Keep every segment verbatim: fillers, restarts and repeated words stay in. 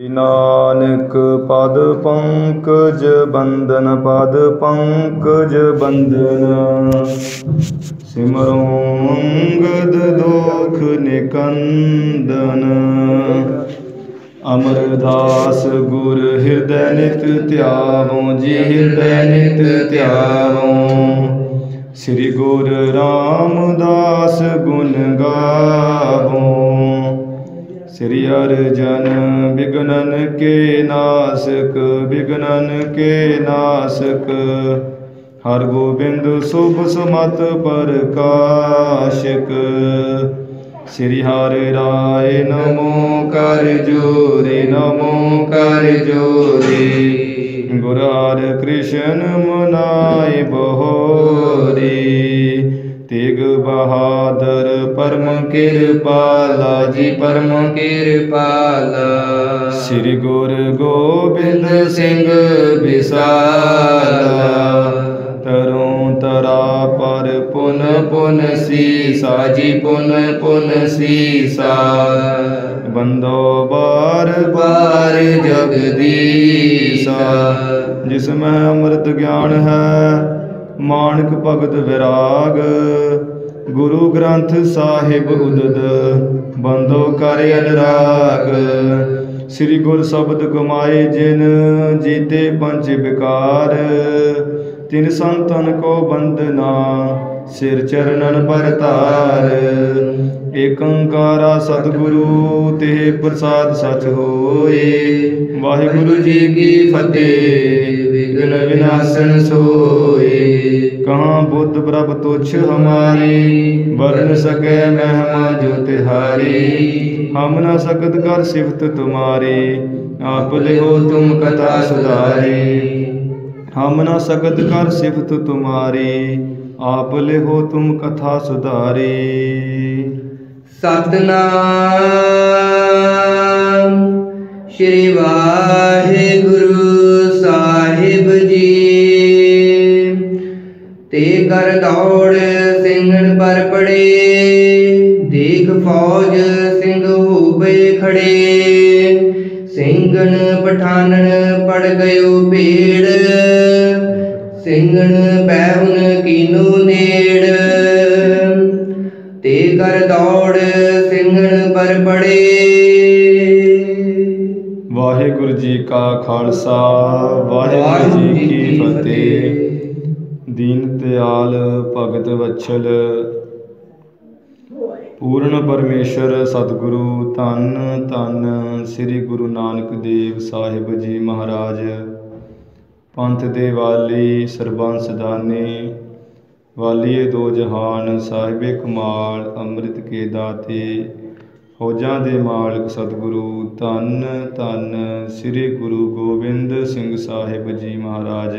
ਨਾਨਕ ਪਦ ਪੰਕਜ ਬੰਦਨ ਪਦ ਪੰਕਜ ਬੰਦਨ ਸਿਮਰੋ ਅੰਗਦ ਦੋਖ ਨਿਕੰਦਨ ਅਮਰਦਾਸ ਗੁਰ ਹਿਰਦੈ ਨਿਤ ਧਿਆਵੋ ਜੀ ਹਿਰਦੈ ਨਿਤ ਧਿਆਵੋ ਸ੍ਰੀ ਗੁਰ ਰਾਮਦਾਸ ਗੁਣ ਗਾਵੋ ਸ੍ਰੀ ਅਰਜਨ ਬਿਗਨਨ ਕੇ ਨਾਸਕ ਬਿਗਨਨ ਕੇ ਨਾਸਕ ਹਰ ਗੋਬਿੰਦ ਸੁਭ ਸਮਤ ਪ੍ਰਕਾਸ਼ਕ ਸ੍ਰੀ ਹਰਿ ਰਾਏ ਨਮੋ ਕਰ ਜੋਰੇ ਨਮੋ ਕਰ ਜੋਰੇ ਗੁਰ ਹਰਿ ਕ੍ਰਿਸ਼ਨ ਮਨਾਏ ਬਹੋਰੀ ਤੇਗ ਬਹਾਦਰ ਪਰਮ ਕਿਰਪਾਲਾ ਜੀ ਪਰਮ ਕਿਰਪਾਲਾ ਸ੍ਰੀ ਗੁਰ ਗੋਬਿੰਦ ਸਿੰਘ ਵਿਸਾਲਾ ਤਰੋਂ ਤਰਾ ਪਰ ਪੁਨ ਪੁਨ ਸੀਸਾ ਜੀ ਪੁਨ ਪੁਨ ਸੀਸਾ ਬੰਦੋ ਬਾਰ ਬਾਰ ਜਗਦੀਸਾ ਜਿਸ ਮੈਂ ਅੰਮ੍ਰਿਤ ਗਿਆਨ ਹੈ ਮਾਨਕ ਭਗਤ ਵਿਰਾਗ ਗੁਰੂ ਗ੍ਰੰਥ ਸਾਹਿਬ ਉਦਦ ਬੰਦੋ ਕਰ ਅਨੁਰਾਗ ਸ੍ਰੀ ਗੁਰ ਸ਼ਬਦ ਕਮਾਏ ਜਿਨ ਜੀਤੇ ਪੰਜ ਵਿਕਾਰ ਤਿਨ ਸੰਤਨ ਕੋ ਬੰਦਨਾ ਸਿਰ ਚਰਨਨ ਪਰ ਧਾਰ ਏਕ ਓੰਕਾਰਾ ਸਤਿਗੁਰੂ ਤੇ ਪ੍ਰਸਾਦ ਸਚ ਹੋਏ ਵਾਹਿਗੁਰੂ ਜੀ ਕੀ ਫਤਿਹ ਵਿਘਨ ਵਿਨਾਸ਼ਨ ਸੋਏ ਕਹਾਂ ਬੁੱਧ ਪ੍ਰਭ ਤੁਛ ਹਮਾਰੀ ਵਰਨ ਸਕੈ ਮਹਿਮਾ ਜੋ ਤਿਹਾਰੀ ਹਮ ਨ ਸਕਤ ਕਰ ਸਿਫਤ ਤੁਮਾਰੀ ਆਪ ਲਿਓ ਤੁਮ ਕਥਾ ਸੁਧਾਰੀ ਹਮ ਨ ਸਕਤ ਕਰ ਸਿਫਤ ਤੁਮਾਰੀ ਆਪ ਲਿਓ ਤੁਮ ਕਥਾ ਸੁਧਾਰੀ ਸਤਨਾਮ ਸ਼੍ਰੀ ਵਾਹਿਗੁਰੂ ਸਾਹਿਬ ਜੀ ਤੇ ਕਰ ਦੌੜ ਸਿੰਘਨ ਪਰ ਪੜੇ ਦੇਖ ਫੌਜ ਸਿੰਘ ਹੋਵੇ ਖੜੇ ਸਿੰਘਨ ਪਠਾਨਨ ਪੜ ਗਇਓ ਭੇੜ ਸਿੰਘਨ ਬਹਿਨ ਕੀਨੂ ਨੇੜ ਤੇ ਕਰ ਦੌੜ ਸਿੰਘਨ ਪਰ ਪੜੇ। ਵਾਹਿਗੁਰੂ ਜੀ ਕਾ ਖਾਲਸਾ ਵਾਹਿਗੁਰੂ ਜੀ ਕੀ ਫਤਿਹ। ਦੀਨ ਦਿਆਲ ਭਗਤ ਵਛਲ ਪੂਰਨ ਪਰਮੇਸ਼ਰ ਸਤਿਗੁਰੂ ਧੰਨ ਧੰਨ ਸ੍ਰੀ ਗੁਰੂ ਨਾਨਕ ਦੇਵ ਸਾਹਿਬ ਜੀ ਮਹਾਰਾਜ ਪੰਥ ਦੇ ਵਾਲੀ ਸਰਬੰਸ ਦਾਨੀ ਵਾਲੀਏ ਦੋ ਜਹਾਨ ਸਾਹਿਬੇ ਕਮਾਲ ਅੰਮ੍ਰਿਤ ਕੇ ਦਾਤੇ ਫੌਜਾਂ ਦੇ ਮਾਲਕ ਸਤਿਗੁਰੂ ਧੰਨ ਧੰਨ ਸ੍ਰੀ ਗੁਰੂ ਗੋਬਿੰਦ ਸਿੰਘ ਸਾਹਿਬ ਜੀ ਮਹਾਰਾਜ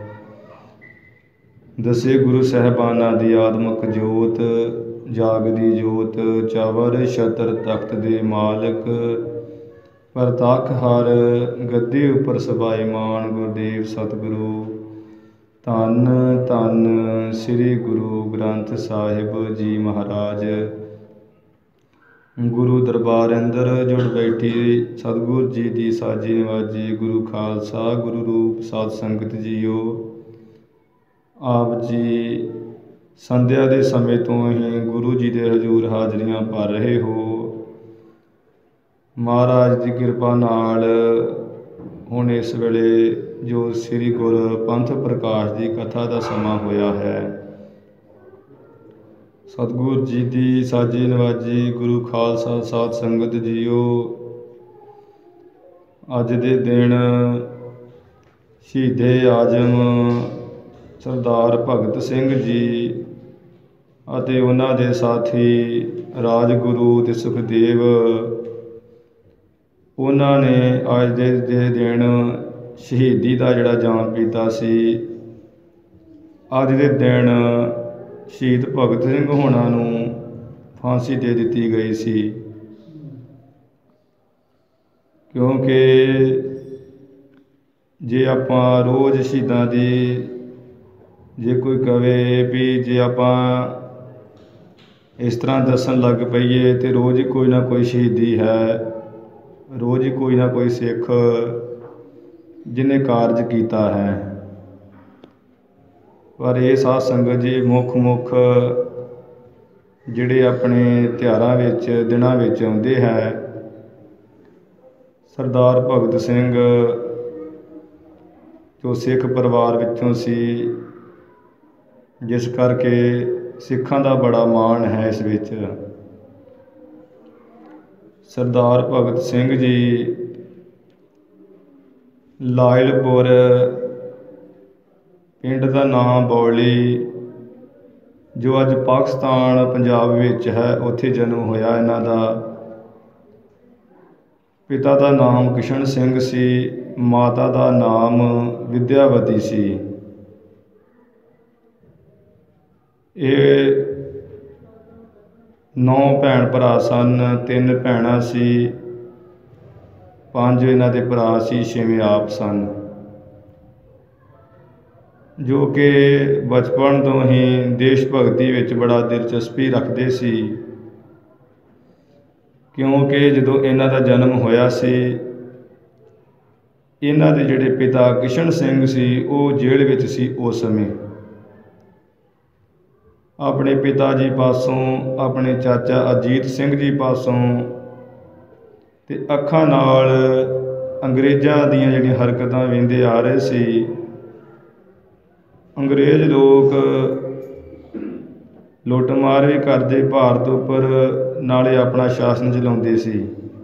ਦਸੇ ਗੁਰੂ ਸਾਹਿਬਾਨਾਂ ਦੀ ਆਤਮਿਕ ਜੋਤ ਜਾਗਦੀ ਜੋਤ ਚਵਰ ਛਤਰ ਤਖਤ ਦੇ ਮਾਲਕ ਪ੍ਰਤੱਖ ਹਰ ਗੱਦੀ ਉੱਪਰ ਸਬਾਈਮਾਨ ਗੁਰਦੇਵ ਸਤਿਗੁਰੂ ਧੰਨ ਧੰਨ ਸ੍ਰੀ ਗੁਰੂ ਗ੍ਰੰਥ ਸਾਹਿਬ ਜੀ ਮਹਾਰਾਜ ਗੁਰੂ ਦਰਬਾਰ ਅੰਦਰ ਜੁੜ ਬੈਠੀ ਸਤਿਗੁਰ ਜੀ ਦੀ ਸਾਜੀ ਨਿਵਾਜੀ ਗੁਰੂ ਖਾਲਸਾ ਗੁਰੂ ਰੂਪ ਸਾਧ ਸੰਗਤ ਜੀਓ ਆਪ ਜੀ ਸੰਧਿਆ ਦੇ ਸਮੇਂ ਤੋਂ ਹੀ ਗੁਰੂ ਜੀ ਦੇ ਹਜ਼ੂਰ ਹਾਜ਼ਰੀਆਂ ਭਰ ਰਹੇ ਹੋ। ਮਹਾਰਾਜ ਦੀ ਕਿਰਪਾ ਨਾਲ ਹੁਣ ਇਸ ਵੇਲੇ ਜੋ ਸ੍ਰੀ ਗੁਰ ਪੰਥ ਪ੍ਰਕਾਸ਼ ਦੀ ਕਥਾ ਦਾ ਸਮਾਂ ਹੋਇਆ ਹੈ। ਸਤਿਗੁਰ ਜੀ ਦੀ ਸਾਜੀ ਨਵਾਜੀ ਗੁਰੂ ਖਾਲਸਾ ਸਾਧ ਸੰਗਤ ਜੀਓ ਅੱਜ ਦੇ ਦਿਨ ਸ਼ਹੀਦੇ ਆਜ਼ਮ ਸਰਦਾਰ ਭਗਤ ਸਿੰਘ ਜੀ ਅਤੇ ਉਹਨਾਂ ਦੇ ਸਾਥੀ ਰਾਜਗੁਰੂ ਤੇ ਸੁਖਦੇਵ ਉਹਨਾਂ ਨੇ ਅੱਜ ਦੇ ਦੇ ਦਿਨ ਸ਼ਹੀਦੀ ਦਾ ਜਿਹੜਾ ਜਾਮ ਪੀਤਾ ਸੀ। ਅੱਜ ਦੇ ਦਿਨ ਸ਼ਹੀਦ ਭਗਤ ਸਿੰਘ ਹੋਣਾ ਨੂੰ ਫਾਂਸੀ ਦੇ ਦਿੱਤੀ ਗਈ ਸੀ ਕਿਉਂਕਿ ਜੇ ਆਪਾਂ ਰੋਜ਼ ਸ਼ਹੀਦਾਂ ਦੀ ਜੇ ਕੋਈ ਕਵੇ ਵੀ ਜੇ ਆਪਾਂ ਇਸ ਤਰ੍ਹਾਂ ਦੱਸਣ ਲੱਗ ਪਈਏ ਤੇ ਰੋਜ਼ ਕੋਈ ਨਾ ਕੋਈ ਸ਼ਹੀਦੀ ਹੈ ਰੋਜ਼ ਹੀ ਕੋਈ ਨਾ ਕੋਈ ਸਿੱਖ ਜਿਹਨੇ ਕਾਰਜ ਕੀਤਾ ਹੈ। ਪਰ ਇਹ ਸਾਧ ਸੰਗਤ ਜੀ ਮੁੱਖ ਮੁੱਖ ਜਿਹੜੇ ਆਪਣੇ ਤਿਉਹਾਰਾਂ ਵਿੱਚ ਦਿਨਾਂ ਵਿੱਚ ਆਉਂਦੇ ਹੈ। ਸਰਦਾਰ ਭਗਤ ਸਿੰਘ ਜੋ ਸਿੱਖ ਪਰਿਵਾਰ ਵਿੱਚੋਂ ਸੀ, ਜਿਸ ਕਰਕੇ ਸਿੱਖਾਂ ਦਾ ਬੜਾ ਮਾਣ ਹੈ ਇਸ ਵਿੱਚ। ਸਰਦਾਰ ਭਗਤ ਸਿੰਘ ਜੀ ਲਾਇਲਪੁਰ ਪਿੰਡ ਦਾ ਨਾਮ ਬੌਲੀ, ਜੋ ਅੱਜ ਪਾਕਿਸਤਾਨ ਪੰਜਾਬ ਵਿੱਚ ਹੈ, ਉੱਥੇ ਜਨਮ ਹੋਇਆ ਇਹਨਾਂ ਦਾ। ਪਿਤਾ ਦਾ ਨਾਮ ਕਿਸ਼ਨ ਸਿੰਘ ਸੀ, ਮਾਤਾ ਦਾ ਨਾਮ ਵਿਦਿਆਵਤੀ ਸੀ। ਇਹ ਨੌ ਭੈਣ ਭਰਾ ਸਨ, ਤਿੰਨ ਭੈਣਾਂ ਸੀ, ਪੰਜ ਇਹਨਾਂ ਦੇ ਭਰਾ ਸੀ, ਛੇਵੇਂ ਆਪ ਸਨ, ਜੋ ਕਿ ਬਚਪਨ ਤੋਂ ਹੀ ਦੇਸ਼ ਭਗਤੀ ਵਿੱਚ ਬੜਾ ਦਿਲਚਸਪੀ ਰੱਖਦੇ ਸੀ। ਕਿਉਂਕਿ ਜਦੋਂ ਇਹਨਾਂ ਦਾ ਜਨਮ ਹੋਇਆ ਸੀ, ਇਹਨਾਂ ਦੇ ਜਿਹੜੇ ਪਿਤਾ ਕਿਸ਼ਨ ਸਿੰਘ ਸੀ ਉਹ ਜੇਲ੍ਹ ਵਿੱਚ ਸੀ ਉਸ ਸਮੇਂ। ਆਪਣੇ ਪਿਤਾ ਜੀ ਪਾਸੋਂ, ਆਪਣੇ ਚਾਚਾ ਅਜੀਤ ਸਿੰਘ ਜੀ ਪਾਸੋਂ ਤੇ ਅੱਖਾਂ ਨਾਲ ਅੰਗਰੇਜ਼ਾਂ ਦੀਆਂ ਜਿਹੜੀਆਂ ਹਰਕਤਾਂ ਵੇਖਦੇ ਆ ਰਹੇ ਸੀ। ਅੰਗਰੇਜ਼ ਲੋਕ ਲੁੱਟਮਾਰ ਵੀ ਕਰਦੇ ਭਾਰਤ ਉੱਪਰ, ਨਾਲੇ ਆਪਣਾ ਸ਼ਾਸਨ ਚਲਾਉਂਦੇ ਸੀ।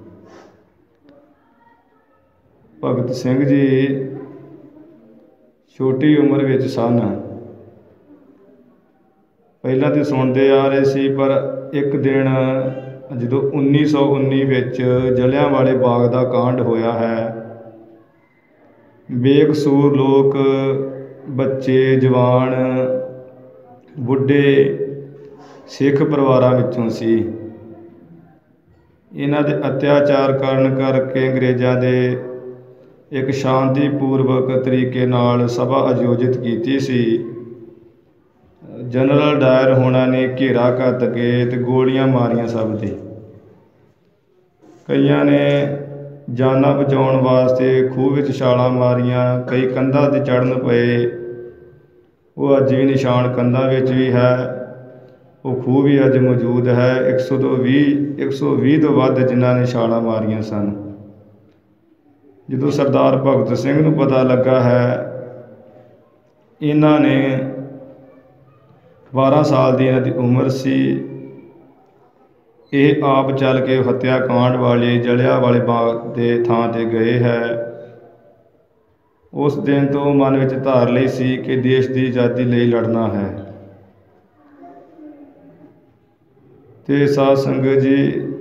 ਭਗਤ ਸਿੰਘ ਜੀ ਛੋਟੀ ਉਮਰ ਵਿੱਚ ਸਨ। ਪਹਿਲਾਂ ਤਾਂ ਸੁਣਦੇ ਆ ਰਹੇ ਸੀ, ਪਰ ਇੱਕ ਦਿਨ ਜਦੋਂ ਉੱਨੀ ਸੌ ਉੱਨੀ ਵਿੱਚ ਜਲਿਆਂਵਾਲੇ ਬਾਗ ਦਾ ਕਾਂਡ ਹੋਇਆ ਹੈ, ਬੇਕਸੂਰ ਲੋਕ, ਬੱਚੇ, ਜਵਾਨ, ਬੁੱਢੇ ਸਿੱਖ ਪਰਿਵਾਰਾਂ ਵਿੱਚੋਂ ਸੀ। ਇਹਨਾਂ ਦੇ ਅਤਿਆਚਾਰ ਕਰਨ ਕਰਕੇ ਅੰਗਰੇਜ਼ਾਂ ਦੇ ਇੱਕ ਸ਼ਾਂਤੀਪੂਰਵਕ ਤਰੀਕੇ ਨਾਲ ਸਭਾ ਆਯੋਜਿਤ ਕੀਤੀ ਸੀ। ਜਨਰਲ ਡਾਇਰ ਹੋਣਾ ਨੇ ਘੇਰਾ ਘੱਤ ਕੇ ਤੇ ਗੋਲੀਆਂ ਮਾਰੀਆਂ ਸਭ 'ਤੇ। ਕਈਆਂ ਨੇ ਜਾਨਾਂ ਬਚਾਉਣ ਵਾਸਤੇ ਖੂਹ ਵਿੱਚ ਛਾਲਾਂ ਮਾਰੀਆਂ, ਕਈ ਕੰਧਾਂ 'ਤੇ ਚੜ੍ਹਨ ਪਏ। ਉਹ ਅੱਜ ਵੀ ਨਿਸ਼ਾਨ ਕੰਧਾਂ ਵਿੱਚ ਵੀ ਹੈ, ਉਹ ਖੂਹ ਵੀ ਅੱਜ ਮੌਜੂਦ ਹੈ। ਇੱਕ ਸੌ ਤੋਂ ਵੀਹ ਇੱਕ ਸੌ ਵੀਹ ਤੋਂ ਵੱਧ ਜਿਨ੍ਹਾਂ ਨੇ ਛਾਲਾਂ ਮਾਰੀਆਂ ਸਨ। ਜਦੋਂ ਸਰਦਾਰ ਭਗਤ ਸਿੰਘ ਨੂੰ ਪਤਾ ਲੱਗਾ ਹੈ, ਇਹਨਾਂ ਨੇ ਬਾਰ੍ਹਾਂ ਸਾਲ ਦੀ ਇਹਨਾਂ ਦੀ ਉਮਰ ਸੀ, ਇਹ ਆਪ ਚੱਲ ਕੇ ਹੱਤਿਆ ਕਾਂਡ ਵਾਲੇ ਜਲਿਆਂਵਾਲੇ ਬਾਗ ਦੇ ਥਾਂ 'ਤੇ ਗਏ ਹੈ। ਉਸ ਦਿਨ ਤੋਂ ਮਨ ਵਿੱਚ ਧਾਰ ਲਈ ਸੀ ਕਿ ਦੇਸ਼ ਦੀ ਆਜ਼ਾਦੀ ਲਈ ਲੜਨਾ ਹੈ। ਅਤੇ ਸਾਧ ਸੰਗਤ ਜੀ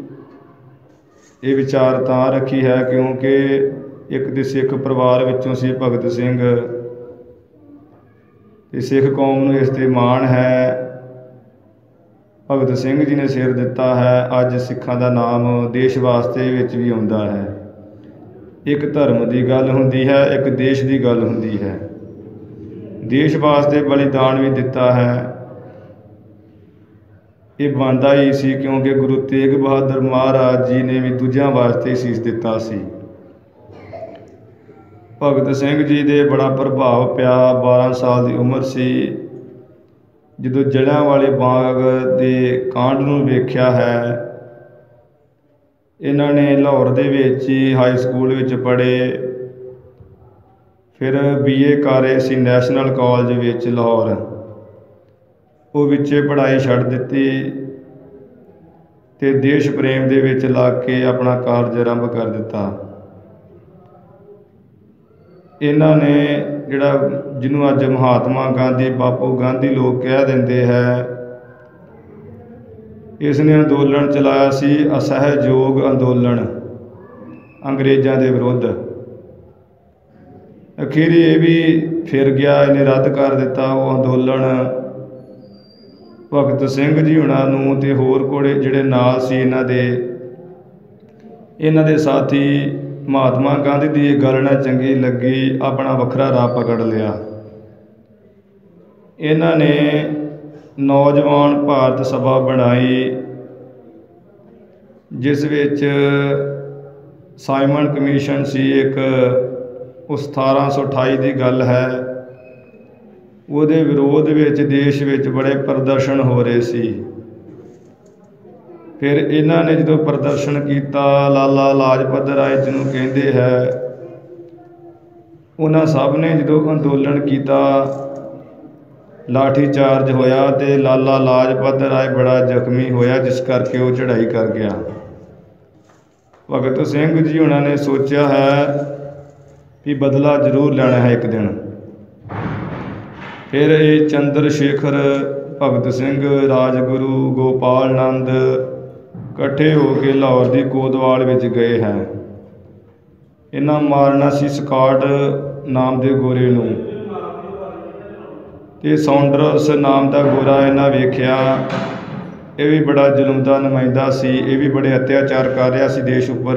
ਇਹ ਵਿਚਾਰ ਤਾਂ ਰੱਖੀ ਹੈ ਕਿਉਂਕਿ ਇੱਕ ਦੇ ਸਿੱਖ ਪਰਿਵਾਰ ਵਿੱਚੋਂ ਸੀ ਭਗਤ ਸਿੰਘ, ਅਤੇ ਸਿੱਖ ਕੌਮ ਨੂੰ ਇਸ 'ਤੇ ਮਾਣ ਹੈ। ਭਗਤ ਸਿੰਘ ਜੀ ਨੇ ਸਿਰ ਦਿੱਤਾ ਹੈ, ਅੱਜ ਸਿੱਖਾਂ ਦਾ ਨਾਮ ਦੇਸ਼ ਵਾਸਤੇ ਵਿੱਚ ਵੀ ਆਉਂਦਾ ਹੈ। ਇੱਕ ਧਰਮ ਦੀ ਗੱਲ ਹੁੰਦੀ ਹੈ, ਇੱਕ ਦੇਸ਼ ਦੀ ਗੱਲ ਹੁੰਦੀ ਹੈ। ਦੇਸ਼ ਵਾਸਤੇ ਬਲੀਦਾਨ ਵੀ ਦਿੱਤਾ ਹੈ, ਇਹ ਬਣਦਾ ਹੀ ਸੀ, ਕਿਉਂਕਿ ਗੁਰੂ ਤੇਗ ਬਹਾਦਰ ਮਹਾਰਾਜ ਜੀ ਨੇ ਵੀ ਦੂਜਿਆਂ ਵਾਸਤੇ ਸੀਸ ਦਿੱਤਾ ਸੀ। ਭਗਤ ਸਿੰਘ ਜੀ ਦੇ ਬੜਾ ਪ੍ਰਭਾਵ ਪਿਆ। ਬਾਰ੍ਹਾਂ ਸਾਲ ਦੀ ਉਮਰ ਸੀ ਜਦੋਂ ਜਲਿਆਂਵਾਲੇ ਬਾਗ ਦੇ ਕਾਂਡ ਨੂੰ ਵੇਖਿਆ ਹੈ। ਇਹਨਾਂ ਨੇ ਲਾਹੌਰ ਦੇ ਵਿੱਚ ਹੀ ਹਾਈ ਸਕੂਲ ਵਿੱਚ ਪੜ੍ਹੇ, ਫਿਰ ਬੀ ਏ ਕਰ ਰਹੇ ਸੀ ਨੈਸ਼ਨਲ ਕਾਲਜ ਵਿੱਚ ਲਾਹੌਰ। ਉਹ ਵਿੱਚੇ ਪੜ੍ਹਾਈ ਛੱਡ ਦਿੱਤੀ ਅਤੇ ਦੇਸ਼ ਪ੍ਰੇਮ ਦੇ ਵਿੱਚ ਲੱਗ ਕੇ ਆਪਣਾ ਕਾਰਜ ਆਰੰਭ ਕਰ ਦਿੱਤਾ। ਇਹਨਾਂ ਨੇ ਜਿਹੜਾ ਜਿਹਨੂੰ ਅੱਜ ਮਹਾਤਮਾ ਗਾਂਧੀ, ਬਾਪੂ ਗਾਂਧੀ ਲੋਕ ਕਹਿ ਦਿੰਦੇ ਹੈ, ਇਸ ਨੇ ਅੰਦੋਲਨ ਚਲਾਇਆ ਸੀ, ਅਸਹਿਯੋਗ ਅੰਦੋਲਨ ਅੰਗਰੇਜ਼ਾਂ ਦੇ ਵਿਰੁੱਧ। ਅਖੀਰੀ ਇਹ ਵੀ ਫਿਰ ਗਿਆ, ਇਹਨੇ ਰੱਦ ਕਰ ਦਿੱਤਾ ਉਹ ਅੰਦੋਲਨ। ਭਗਤ ਸਿੰਘ ਜੀ ਹੁਣਾਂ ਨੂੰ ਅਤੇ ਹੋਰ ਕੋਲੇ ਜਿਹੜੇ ਨਾਲ ਸੀ ਇਹਨਾਂ ਦੇ, ਇਹਨਾਂ ਦੇ ਸਾਥੀ ਮਹਾਤਮਾ ਗਾਂਧੀ ਦੀ ਇਹ ਗੱਲ ਨਾ ਚੰਗੀ ਲੱਗੀ, ਆਪਣਾ ਵੱਖਰਾ ਰਾਹ ਪਕੜ ਲਿਆ। ਇਹਨਾਂ ਨੇ ਨੌਜਵਾਨ ਭਾਰਤ ਸਭਾ ਬਣਾਈ, ਜਿਸ ਵਿੱਚ ਸਾਈਮਨ ਕਮਿਸ਼ਨ ਸੀ ਇੱਕ, ਉਹ ਸਤਾਰਾਂ ਸੌ ਅਠਾਈ ਦੀ ਗੱਲ ਹੈ। ਉਹਦੇ ਵਿਰੋਧ ਵਿੱਚ ਦੇਸ਼ ਵਿੱਚ ਬੜੇ ਪ੍ਰਦਰਸ਼ਨ ਹੋ ਰਹੇ ਸੀ। ਫਿਰ ਇਹਨਾਂ ਨੇ ਜਦੋਂ ਪ੍ਰਦਰਸ਼ਨ ਕੀਤਾ, ਲਾਲਾ ਲਾਜਪਤ ਰਾਏ ਜਿਹਨੂੰ ਕਹਿੰਦੇ ਹੈ, ਉਹਨਾਂ ਸਭ ਨੇ ਜਦੋਂ ਅੰਦੋਲਨ ਕੀਤਾ, ਲਾਠੀ ਚਾਰਜ ਹੋਇਆ ਅਤੇ ਲਾਲਾ ਲਾਜਪਤ ਰਾਏ ਬੜਾ ਜ਼ਖਮੀ ਹੋਇਆ, ਜਿਸ ਕਰਕੇ ਉਹ ਚੜ੍ਹਾਈ ਕਰ ਗਿਆ। ਭਗਤ ਸਿੰਘ ਜੀ ਉਹਨਾਂ ਨੇ ਸੋਚਿਆ ਹੈ ਵੀ ਬਦਲਾ ਜ਼ਰੂਰ ਲੈਣਾ ਹੈ ਇੱਕ ਦਿਨ। ਫਿਰ ਇਹ ਚੰਦਰ ਸ਼ੇਖਰ, ਭਗਤ ਸਿੰਘ, ਰਾਜਗੁਰੂ, ਗੋਪਾਲ ਨੰਦ ਇਕੱਠੇ ਹੋ ਕੇ ਲਾਹੌਰ ਦੀ ਕੋਤਵਾਲ ਵਿੱਚ ਗਏ ਹੈ। ਇਹਨਾਂ ਮਾਰਨਾ ਸੀ ਸਕਾਟ ਨਾਮ ਦੇ ਗੋਰੇ ਨੂੰ, ਅਤੇ ਸੌਂਡਰਸ ਨਾਮ ਦਾ ਗੋਰਾ ਇਹਨਾਂ ਵੇਖਿਆ। ਇਹ ਵੀ ਬੜਾ ਜ਼ੁਲਮ ਦਾ ਨੁਮਾਇੰਦਾ ਸੀ, ਇਹ ਵੀ ਬੜੇ ਅਤਿਆਚਾਰ ਕਰ ਰਿਹਾ ਸੀ ਦੇਸ਼ ਉੱਪਰ।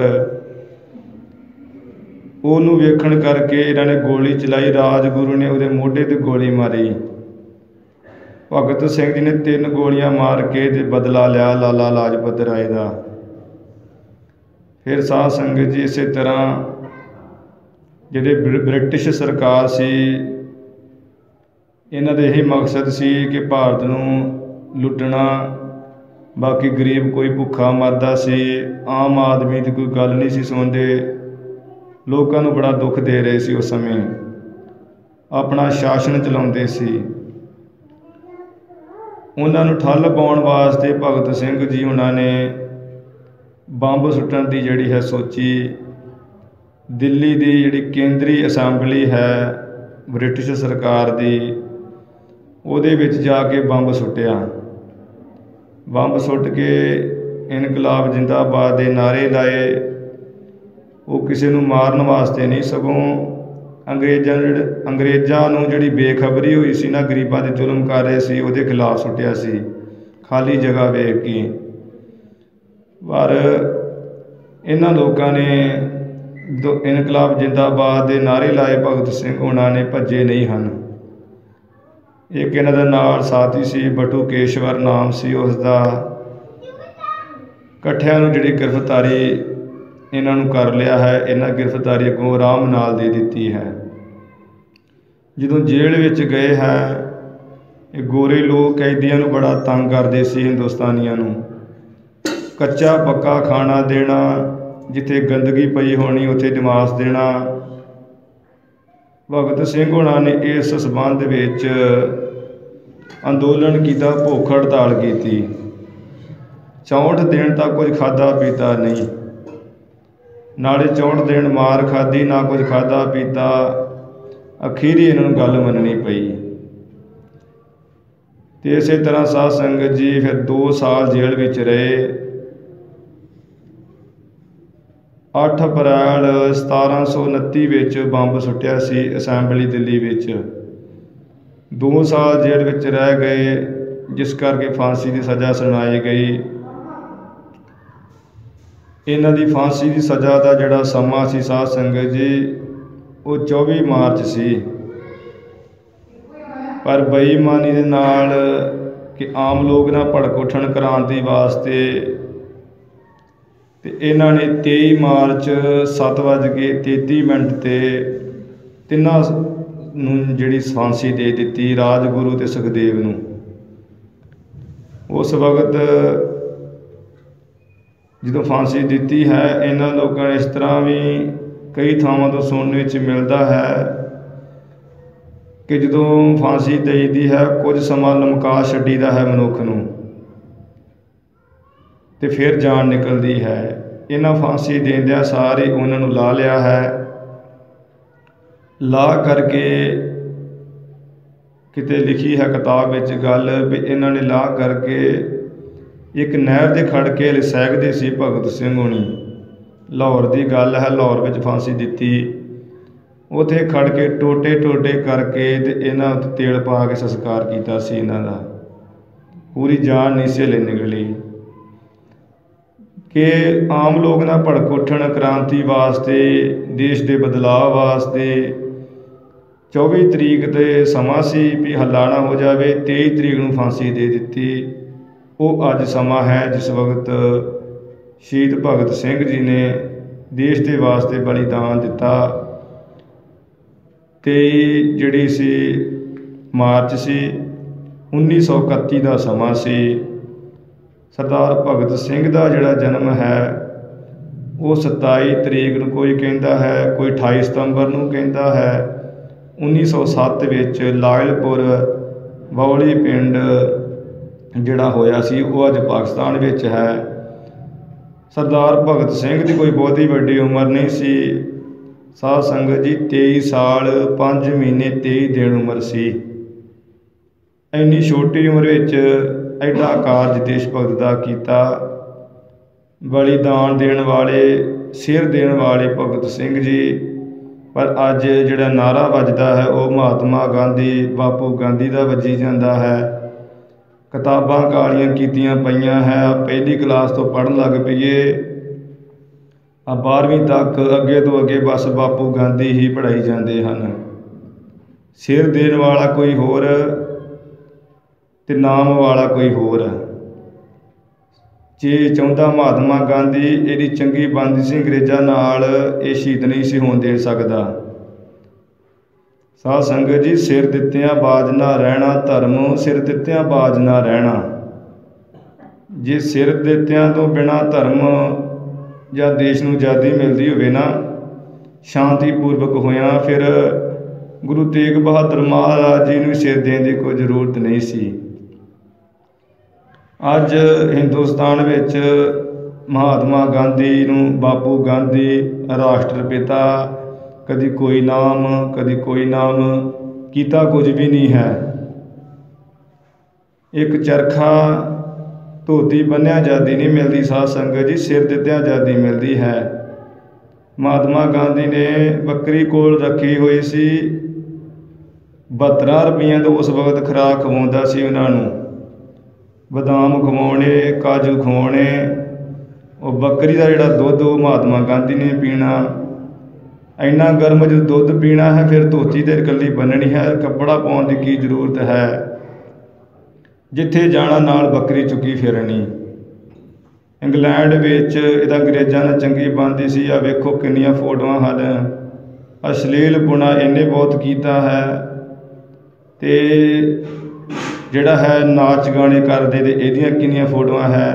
ਉਹਨੂੰ ਵੇਖਣ ਕਰਕੇ ਇਹਨਾਂ ਨੇ ਗੋਲੀ ਚਲਾਈ। ਰਾਜਗੁਰੂ ਨੇ ਉਹਦੇ ਮੋਢੇ 'ਤੇ ਗੋਲੀ ਮਾਰੀ। ਭਗਤ ਸਿੰਘ ਜੀ ਨੇ ਤਿੰਨ ਗੋਲੀਆਂ ਮਾਰ ਕੇ ਤੇ ਬਦਲਾ ਲਿਆ ਲਾਲਾ ਲਾਜਪਤ ਰਾਏ ਦਾ। ਫਿਰ ਸਾਧ ਸੰਗਤ ਜੀ ਇਸੇ ਤਰ੍ਹਾਂ ਜਿਹੜੇ ਬ੍ਰਿਟਿਸ਼ ਸਰਕਾਰ ਸੀ, ਇਹਨਾਂ ਦਾ ਇਹੀ ਮਕਸਦ ਸੀ ਕਿ ਭਾਰਤ ਨੂੰ ਲੁੱਟਣਾ। ਬਾਕੀ ਗਰੀਬ ਕੋਈ ਭੁੱਖਾ ਮਰਦਾ ਸੀ, ਆਮ ਆਦਮੀ ਦੀ ਕੋਈ ਗੱਲ ਨਹੀਂ ਸੀ ਸੁਣਦੇ। ਲੋਕਾਂ ਨੂੰ ਬੜਾ ਦੁੱਖ ਦੇ ਰਹੇ ਸੀ ਉਸ ਸਮੇਂ, ਆਪਣਾ ਸ਼ਾਸਨ ਚਲਾਉਂਦੇ ਸੀ। ਉਹਨਾਂ ਨੂੰ ਠੱਲ ਪਾਉਣ ਵਾਸਤੇ ਭਗਤ ਸਿੰਘ ਜੀ ਉਹਨਾਂ ਨੇ ਬੰਬ ਸੁੱਟਣ ਦੀ ਜਿਹੜੀ ਹੈ ਸੋਚੀ। ਦਿੱਲੀ ਦੀ ਜਿਹੜੀ ਕੇਂਦਰੀ ਅਸੈਂਬਲੀ ਹੈ ਬ੍ਰਿਟਿਸ਼ ਸਰਕਾਰ ਦੀ, ਉਹਦੇ ਵਿੱਚ ਜਾ ਕੇ ਬੰਬ ਸੁੱਟਿਆ। ਬੰਬ ਸੁੱਟ ਕੇ ਇਨਕਲਾਬ ਜ਼ਿੰਦਾਬਾਦ ਦੇ ਨਾਅਰੇ ਲਾਏ। ਉਹ ਕਿਸੇ ਨੂੰ ਮਾਰਨ ਵਾਸਤੇ ਨਹੀਂ, ਸਗੋਂ ਅੰਗਰੇਜ਼ਾਂ ਅੰਗਰੇਜ਼ਾਂ ਨੂੰ ਜਿਹੜੀ ਬੇਖਬਰੀ ਹੋਈ ਸੀ ਨਾ, ਗਰੀਬਾਂ 'ਤੇ ਜ਼ੁਲਮ ਕਰ ਰਹੇ ਸੀ, ਉਹਦੇ ਖਿਲਾਫ ਸੁੱਟਿਆ ਸੀ, ਖਾਲੀ ਜਗ੍ਹਾ ਵੇਖ ਕੇ। ਪਰ ਇਹਨਾਂ ਲੋਕਾਂ ਨੇ ਜਦੋਂ ਇਨਕਲਾਬ ਜ਼ਿੰਦਾਬਾਦ ਦੇ ਨਾਅਰੇ ਲਾਏ, ਭਗਤ ਸਿੰਘ ਉਹਨਾਂ ਨੇ ਭੱਜੇ ਨਹੀਂ ਹਨ। ਇੱਕ ਇਹਨਾਂ ਦਾ ਨਾਲ ਸਾਥੀ ਸੀ, ਬਟੂ ਕੇਸ਼ਵਰ ਨਾਮ ਸੀ ਉਸਦਾ। ਇਕੱਠਿਆਂ ਨੂੰ ਜਿਹੜੀ ਗ੍ਰਿਫਤਾਰੀ ਇਹਨਾਂ ਨੂੰ ਕਰ ਲਿਆ ਹੈ। ਇਹਨਾਂ ਗ੍ਰਿਫਤਾਰੀ ਅੱਗੋਂ ਆਰਾਮ ਨਾਲ ਦੇ ਦਿੱਤੀ ਹੈ। ਜਦੋਂ ਜੇਲ੍ਹ ਵਿੱਚ ਗਏ ਹੈ, ਇਹ ਗੋਰੇ ਲੋਕ ਕੈਦੀਆਂ ਨੂੰ ਬੜਾ ਤੰਗ ਕਰਦੇ ਸੀ, ਹਿੰਦੁਸਤਾਨੀਆਂ ਨੂੰ। ਕੱਚਾ ਪੱਕਾ ਖਾਣਾ ਦੇਣਾ, ਜਿੱਥੇ ਗੰਦਗੀ ਪਈ ਹੋਣੀ ਉੱਥੇ ਨਿਵਾਸ ਦੇਣਾ। ਭਗਤ ਸਿੰਘ ਹੋਣਾ ਨੇ ਇਸ ਸੰਬੰਧ ਵਿੱਚ ਅੰਦੋਲਨ ਕੀਤਾ, ਭੁੱਖ ਹੜਤਾਲ ਕੀਤੀ। ਚੌਂਹਠ ਦਿਨ ਤੱਕ ਕੁਝ ਖਾਧਾ ਪੀਤਾ ਨਹੀਂ, ਨਾਲੇ ਚੌਂਹਠ ਦਿਨ ਮਾਰ ਖਾਧੀ, ਨਾ ਕੁਝ ਖਾਧਾ ਪੀਤਾ। ਅਖੀਰੀ ਇਹਨਾਂ ਨੂੰ ਗੱਲ ਮੰਨਣੀ ਪਈ। ਅਤੇ ਇਸੇ ਤਰ੍ਹਾਂ ਸਾਧ ਸੰਗਤ ਜੀ ਫਿਰ ਦੋ ਸਾਲ ਜੇਲ੍ਹ ਵਿੱਚ ਰਹੇ। ਅੱਠ ਅਪ੍ਰੈਲ ਸਤਾਰਾਂ ਸੌ ਉਨੱਤੀ ਵਿੱਚ ਬੰਬ ਸੁੱਟਿਆ ਸੀ ਅਸੈਂਬਲੀ ਦਿੱਲੀ ਵਿੱਚ। ਦੋ ਸਾਲ ਜੇਲ੍ਹ ਵਿੱਚ ਰਹਿ ਗਏ, ਜਿਸ ਕਰਕੇ ਫਾਂਸੀ ਦੀ ਸਜ਼ਾ ਸੁਣਾਈ ਗਈ। ਇਹਨਾਂ ਦੀ ਫਾਂਸੀ ਦੀ ਸਜ਼ਾ ਦਾ ਜਿਹੜਾ ਸਮਾਂ ਸੀ ਸਾਧ ਸੰਗਤ ਜੀ, ਉਹ ਚੌਵੀ ਮਾਰਚ ਸੀ। ਪਰ ਬੇਈਮਾਨੀ ਦੇ ਨਾਲ ਕਿ ਆਮ ਲੋਕ ਨਾ ਭੜਕ ਉੱਠਣ ਕ੍ਰਾਂਤੀ ਵਾਸਤੇ, ਅਤੇ ਇਹਨਾਂ ਨੇ ਤੇਈ ਮਾਰਚ ਸੱਤ ਵੱਜ ਕੇ ਤੇਤੀ ਮਿੰਟ 'ਤੇ ਤਿੰਨਾਂ ਨੂੰ ਜਿਹੜੀ ਫਾਂਸੀ ਦੇ ਦਿੱਤੀ, ਰਾਜਗੁਰੂ ਅਤੇ ਸੁਖਦੇਵ ਨੂੰ। ਉਸ ਵਕਤ ਜਦੋਂ ਫਾਂਸੀ ਦਿੱਤੀ ਹੈ, ਇਹਨਾਂ ਲੋਕਾਂ ਨੇ ਇਸ ਤਰ੍ਹਾਂ ਵੀ ਕਈ ਥਾਵਾਂ ਤੋਂ ਸੁਣਨ ਵਿੱਚ ਮਿਲਦਾ ਹੈ ਕਿ ਜਦੋਂ ਫਾਂਸੀ ਦੇਈਦੀ ਹੈ, ਕੁਝ ਸਮਾਂ ਲਮਕਾ ਛੱਡੀਦਾ ਹੈ ਮਨੁੱਖ ਨੂੰ, ਅਤੇ ਫਿਰ ਜਾਨ ਨਿਕਲਦੀ ਹੈ। ਇਹਨਾਂ ਫਾਂਸੀ ਦੇਂਦਿਆਂ ਸਾਰੇ ਉਹਨਾਂ ਨੂੰ ਲਾ ਲਿਆ ਹੈ। ਲਾ ਕਰਕੇ ਕਿਤੇ ਲਿਖੀ ਹੈ ਕਿਤਾਬ ਵਿੱਚ ਗੱਲ ਵੀ ਇਹਨਾਂ ਨੇ ਲਾ ਕਰਕੇ ਇੱਕ ਨਹਿਰ 'ਤੇ ਖੜ੍ਹ ਕੇ ਸਹਿਕਦੇ ਸੀ ਭਗਤ ਸਿੰਘ ਹੋਣੀ। ਲਾਹੌਰ ਦੀ ਗੱਲ ਹੈ, ਲਾਹੌਰ ਵਿੱਚ ਫਾਂਸੀ ਦਿੱਤੀ। ਉੱਥੇ ਖੜ੍ਹ ਕੇ ਟੋਟੇ ਟੋਟੇ ਕਰਕੇ ਅਤੇ ਇਹਨਾਂ ਉੱਤੇ ਤੇਲ ਪਾ ਕੇ ਸੰਸਕਾਰ ਕੀਤਾ ਸੀ ਇਹਨਾਂ ਦਾ। ਪੂਰੀ ਜਾਨ ਨਹੀਂ ਸੀ ਹਲੇ ਨਿਕਲੀ ਕਿ ਆਮ ਲੋਕ ਨਾ ਭੜਕ ਉੱਠਣ ਕ੍ਰਾਂਤੀ ਵਾਸਤੇ, ਦੇਸ਼ ਦੇ ਬਦਲਾਅ ਵਾਸਤੇ। ਚੌਵੀ ਤਰੀਕ 'ਤੇ ਸਮਾਂ ਸੀ ਵੀ ਹੱਲਾ ਨਾ ਹੋ ਜਾਵੇ, ਤੇਈ ਤਰੀਕ ਨੂੰ ਫਾਂਸੀ ਦੇ ਦਿੱਤੀ। ਉਹ ਅੱਜ ਸਮਾਂ ਹੈ ਜਿਸ ਵਕਤ ਸ਼ਹੀਦ ਭਗਤ ਸਿੰਘ ਜੀ ਨੇ ਦੇਸ਼ ਦੇ ਵਾਸਤੇ ਬਲੀਦਾਨ ਦਿੱਤਾ। ਤੇਈ ਜਿਹੜੀ ਸੀ ਮਾਰਚ ਸੀ ਉੱਨੀ ਸੌ ਇਕੱਤੀ ਦਾ ਸਮਾਂ ਸੀ। ਸਰਦਾਰ ਭਗਤ ਸਿੰਘ ਦਾ ਜਿਹੜਾ ਜਨਮ ਹੈ ਉਹ ਸਤਾਈ ਤਰੀਕ ਨੂੰ ਕੋਈ ਕਹਿੰਦਾ ਹੈ, ਕੋਈ ਅਠਾਈ ਸਤੰਬਰ ਨੂੰ ਕਹਿੰਦਾ ਹੈ। ਉੱਨੀ ਸੌ ਸੱਤ ਵਿੱਚ ਲਾਇਲਪੁਰ ਬੌਲੀ ਪਿੰਡ ਜਿਹੜਾ ਹੋਇਆ ਸੀ ਉਹ ਅੱਜ ਪਾਕਿਸਤਾਨ ਵਿੱਚ ਹੈ। ਸਰਦਾਰ ਭਗਤ ਸਿੰਘ ਦੀ ਕੋਈ ਬਹੁਤੀ ਵੱਡੀ ਉਮਰ ਨਹੀਂ ਸੀ ਸਾਧ ਸੰਗਤ ਜੀ, ਤੇਈ ਸਾਲ ਪੰਜ ਮਹੀਨੇ ਤੇਈ ਦਿਨ ਉਮਰ ਸੀ। ਇੰਨੀ ਛੋਟੀ ਉਮਰ ਵਿੱਚ ਐਡਾ ਕਾਰਜ ਦੇਸ਼ ਭਗਤ ਦਾ ਕੀਤਾ। ਬਲੀਦਾਨ ਦੇਣ ਵਾਲੇ, ਸਿਰ ਦੇਣ ਵਾਲੇ ਭਗਤ ਸਿੰਘ ਜੀ। ਪਰ ਅੱਜ ਜਿਹੜਾ ਨਾਅਰਾ ਵੱਜਦਾ ਹੈ ਉਹ ਮਹਾਤਮਾ ਗਾਂਧੀ, ਬਾਪੂ ਗਾਂਧੀ ਦਾ ਵੱਜੀ ਜਾਂਦਾ ਹੈ। ਕਿਤਾਬਾਂ ਕਾਲੀਆਂ ਕੀਤੀਆਂ ਪਈਆਂ ਹੈ। ਪਹਿਲੀ ਕਲਾਸ ਤੋਂ ਪੜ੍ਹਨ ਲੱਗ ਪਈਏ, ਆ ਬਾਰ੍ਹਵੀਂ ਤੱਕ ਅੱਗੇ ਤੋਂ ਅੱਗੇ ਬਸ ਬਾਪੂ ਗਾਂਧੀ ਹੀ ਪੜ੍ਹਾਈ ਜਾਂਦੇ ਹਨ। ਸਿਰ ਦੇਣ ਵਾਲਾ ਕੋਈ ਹੋਰ ਤੇ ਨਾਮ ਵਾਲਾ ਕੋਈ ਹੋਰ। ਜੇ ਚਾਹੁੰਦਾ ਮਹਾਤਮਾ ਗਾਂਧੀ ਇਹਦੀ ਚੰਗੀ ਬਣਦੀ ਸੀ ਅੰਗਰੇਜ਼ਾਂ ਨਾਲ, ਇਹ ਸ਼ਹੀਦ ਨਹੀਂ ਸੀ ਹੋਣ ਦੇ ਸਕਦਾ। ਸਾਧ ਸੰਗਤ ਜੀ, ਸਿਰ ਦਿੱਤਿਆਂ ਬਾਜ ਨਾ ਰਹਿਣਾ, ਧਰਮ ਸਿਰ ਦਿੱਤਿਆਂ ਬਾਜ ਨਾ ਰਹਿਣਾ। ਜੇ ਸਿਰ ਦਿੱਤਿਆਂ ਤੋਂ ਬਿਨਾਂ ਧਰਮ ਜਾਂ ਦੇਸ਼ ਨੂੰ ਆਜ਼ਾਦੀ ਮਿਲਦੀ ਹੋਵੇ ਨਾ ਸ਼ਾਂਤੀਪੂਰਵਕ ਹੋਇਆ, ਫਿਰ ਗੁਰੂ ਤੇਗ ਬਹਾਦਰ ਮਹਾਰਾਜ ਜੀ ਨੂੰ ਸਿਰ ਦੇਣ ਦੀ ਕੋਈ ਜ਼ਰੂਰਤ ਨਹੀਂ ਸੀ। ਅੱਜ ਹਿੰਦੁਸਤਾਨ ਵਿੱਚ ਮਹਾਤਮਾ ਗਾਂਧੀ ਨੂੰ ਬਾਪੂ ਗਾਂਧੀ ਰਾਸ਼ਟਰ ਪਿਤਾ, ਕਦੀ ਕੋਈ ਨਾਮ ਕਦੀ ਕੋਈ ਨਾਮ, ਕੀਤਾ ਕੁਝ ਵੀ ਨਹੀਂ ਹੈ। ਇੱਕ ਚਰਖਾ ਧੋਤੀ ਬੰਨ੍ਹਿਆਂ ਆਜ਼ਾਦੀ ਨਹੀਂ ਮਿਲਦੀ ਸਾਧ ਸੰਗਤ ਜੀ, ਸਿਰ ਦਿੱਤਿਆਂ ਆਜ਼ਾਦੀ ਮਿਲਦੀ ਹੈ। ਮਹਾਤਮਾ ਗਾਂਧੀ ਨੇ ਬੱਕਰੀ ਕੋਲ ਰੱਖੀ ਹੋਈ ਸੀ, ਬਹੱਤਰਾਂ ਰੁਪਈਆਂ ਤੋਂ ਉਸ ਵਕਤ ਖੁਰਾਕ ਖਵਾਉਂਦਾ ਸੀ ਉਹਨਾਂ ਨੂੰ। ਬਦਾਮ ਖਵਾਉਣੇ, ਕਾਜੂ ਖਵਾਉਣੇ। ਉਹ ਬੱਕਰੀ ਦਾ ਜਿਹੜਾ ਦੁੱਧ ਉਹ ਮਹਾਤਮਾ ਗਾਂਧੀ ਨੇ ਪੀਣਾ। ਇੰਨਾ ਗਰਮ ਜਦੋਂ ਦੁੱਧ ਪੀਣਾ ਹੈ ਫਿਰ ਧੋਤੀ ਤੇ ਇਕੱਲੀ ਬੰਨਣੀ ਹੈ, ਕੱਪੜਾ ਪਾਉਣ ਦੀ ਕੀ ਜ਼ਰੂਰਤ ਹੈ। ਜਿੱਥੇ ਜਾਣਾ ਨਾਲ ਬੱਕਰੀ ਚੁੱਕੀ ਫਿਰਨੀ। ਇੰਗਲੈਂਡ ਵਿੱਚ ਇਹਦਾ ਅੰਗਰੇਜ਼ਾਂ ਨਾਲ ਚੰਗੀ ਬਣਦੀ ਸੀ। ਆ ਵੇਖੋ ਕਿੰਨੀਆਂ ਫੋਟੋਆਂ ਹਨ। ਅਸ਼ਲੀਲਪੁਣਾ ਇਹਨੇ ਬਹੁਤ ਕੀਤਾ ਹੈ। ਅਤੇ ਜਿਹੜਾ ਹੈ ਨਾਚ ਗਾਣੇ ਕਰਦੇ ਤੇ ਇਹਦੀਆਂ ਕਿੰਨੀਆਂ ਫੋਟੋਆਂ ਹੈ।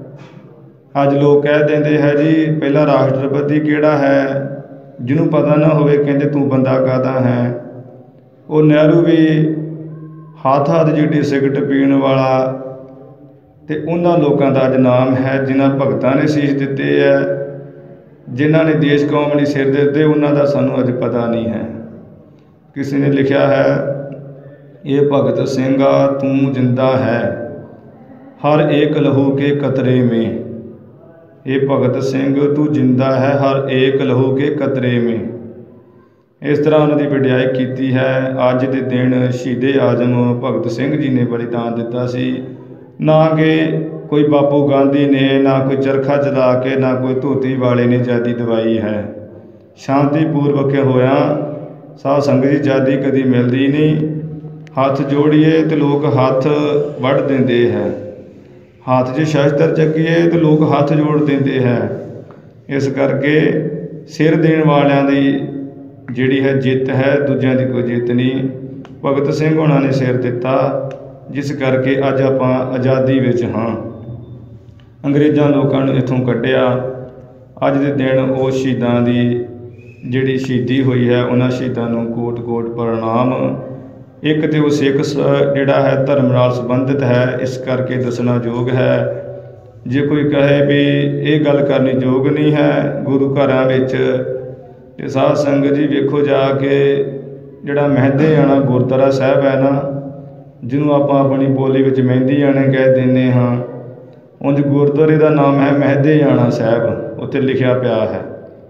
ਅੱਜ ਲੋਕ ਕਹਿ ਦਿੰਦੇ ਹੈ ਜੀ ਪਹਿਲਾ ਰਾਸ਼ਟਰਪਤੀ ਕਿਹੜਾ ਹੈ, ਜਿਹਨੂੰ ਪਤਾ ਨਾ ਹੋਵੇ ਕਹਿੰਦੇ ਤੂੰ ਬੰਦਾ ਕਾਹਦਾ ਹੈ। ਉਹ ਨਹਿਰੂ ਵੀ ਹੱਥ ਹੱਥ ਜਿਹੜੀ ਸਿਗਰਟ ਪੀਣ ਵਾਲਾ, ਅਤੇ ਉਹਨਾਂ ਲੋਕਾਂ ਦਾ ਅੱਜ ਨਾਮ ਹੈ ਜਿਨ੍ਹਾਂ ਭਗਤਾਂ ਨੇ ਸੀਸ ਦਿੱਤੇ ਹੈ, ਜਿਨ੍ਹਾਂ ਨੇ ਦੇਸ਼ ਕੌਮ ਲਈ ਸਿਰ ਦਿੱਤੇ, ਉਹਨਾਂ ਦਾ ਸਾਨੂੰ ਅੱਜ ਪਤਾ ਨਹੀਂ ਹੈ। ਕਿਸੇ ਨੇ ਲਿਖਿਆ ਹੈ, ਇਹ ਭਗਤ ਸਿੰਘਾ ਤੂੰ ਜਿੰਦਾ ਹੈ ਹਰ ਏਕ ਲਹੂ ਕੇ ਕਤਰੇ ਮੇ। ਇਹ ਭਗਤ ਸਿੰਘ ਤੂੰ ਜਿੰਦਾ ਹੈ ਹਰ ਏਕ ਲਹੂ ਕੇ ਕਤਰੇ ਮੇ। ਇਸ ਤਰ੍ਹਾਂ ਉਹਨਾਂ ਦੀ ਵਡਿਆਈ ਕੀਤੀ ਹੈ। ਅੱਜ ਦੇ ਦਿਨ ਸ਼ਹੀਦੇ ਆਜ਼ਮ ਭਗਤ ਸਿੰਘ ਜੀ ਨੇ ਬਲੀਦਾਨ ਦਿੱਤਾ ਸੀ। ਨਾ ਕਿ ਕੋਈ ਬਾਪੂ ਗਾਂਧੀ ਨੇ, ਨਾ ਕੋਈ ਚਰਖਾ ਚਲਾ ਕੇ, ਨਾ ਕੋਈ ਧੋਤੀ ਵਾਲੇ ਨੇ ਆਜ਼ਾਦੀ ਦਿਵਾਈ ਹੈ। ਸ਼ਾਂਤੀਪੂਰਵਕ ਹੋਇਆ ਸਾਧ ਸੰਗਤ ਦੀ ਆਜ਼ਾਦੀ ਕਦੀ ਮਿਲਦੀ ਨਹੀਂ। ਹੱਥ ਜੋੜੀਏ ਤੇ ਲੋਕ ਹੱਥ ਵੱਢ ਦਿੰਦੇ ਹੈ, ਹੱਥ 'ਚ ਸ਼ਸਤਰ ਚੱਕੀਏ ਤੇ ਲੋਕ ਹੱਥ ਜੋੜ ਦਿੰਦੇ ਹੈ। ਇਸ ਕਰਕੇ ਸਿਰ ਦੇਣ ਵਾਲਿਆਂ ਦੀ ਜਿਹੜੀ ਹੈ ਜਿੱਤ ਹੈ, ਦੂਜਿਆਂ ਦੀ ਕੋਈ ਜਿੱਤ ਨਹੀਂ। ਭਗਤ ਸਿੰਘ ਹੋਣਾ ਨੇ ਸਿਰ ਦਿੱਤਾ, ਜਿਸ ਕਰਕੇ ਅੱਜ ਆਪਾਂ ਆਜ਼ਾਦੀ ਵਿੱਚ ਹਾਂ। ਅੰਗਰੇਜ਼ਾਂ ਲੋਕਾਂ ਨੂੰ ਇੱਥੋਂ ਕੱਢਿਆ। ਅੱਜ ਦੇ ਦਿਨ ਉਹ ਸ਼ਹੀਦਾਂ ਦੀ ਜਿਹੜੀ ਸ਼ਹੀਦੀ ਹੋਈ ਹੈ, ਉਹਨਾਂ ਸ਼ਹੀਦਾਂ ਨੂੰ ਕੋਟ ਕੋਟ ਪ੍ਰਣਾਮ। ਇੱਕ ਤਾਂ ਉਹ ਸਿੱਖ ਜਿਹੜਾ ਹੈ ਧਰਮ ਨਾਲ ਸੰਬੰਧਿਤ ਹੈ, ਇਸ ਕਰਕੇ ਦੱਸਣਾ ਯੋਗ ਹੈ। ਜੇ ਕੋਈ ਕਹੇ ਵੀ ਇਹ ਗੱਲ ਕਰਨੀ ਯੋਗ ਨਹੀਂ ਹੈ ਗੁਰੂ ਘਰਾਂ ਵਿੱਚ, ਅਤੇ ਸਾਧ ਸੰਗਤ ਜੀ ਵੇਖੋ ਜਾ ਕੇ ਜਿਹੜਾ ਮਹਿੰਦੇ ਆਣਾ ਗੁਰਦੁਆਰਾ ਸਾਹਿਬ ਹੈ ਨਾ, ਜਿਹਨੂੰ ਆਪਾਂ ਆਪਣੀ ਬੋਲੀ ਵਿੱਚ ਮਹਿੰਦੀ ਆਣੇ ਕਹਿ ਦਿੰਦੇ ਹਾਂ, ਉਂਝ ਗੁਰਦੁਆਰੇ ਦਾ ਨਾਮ ਹੈ ਮਹਿੰਦੇ ਆਣਾ ਸਾਹਿਬ। ਉੱਥੇ ਲਿਖਿਆ ਪਿਆ ਹੈ।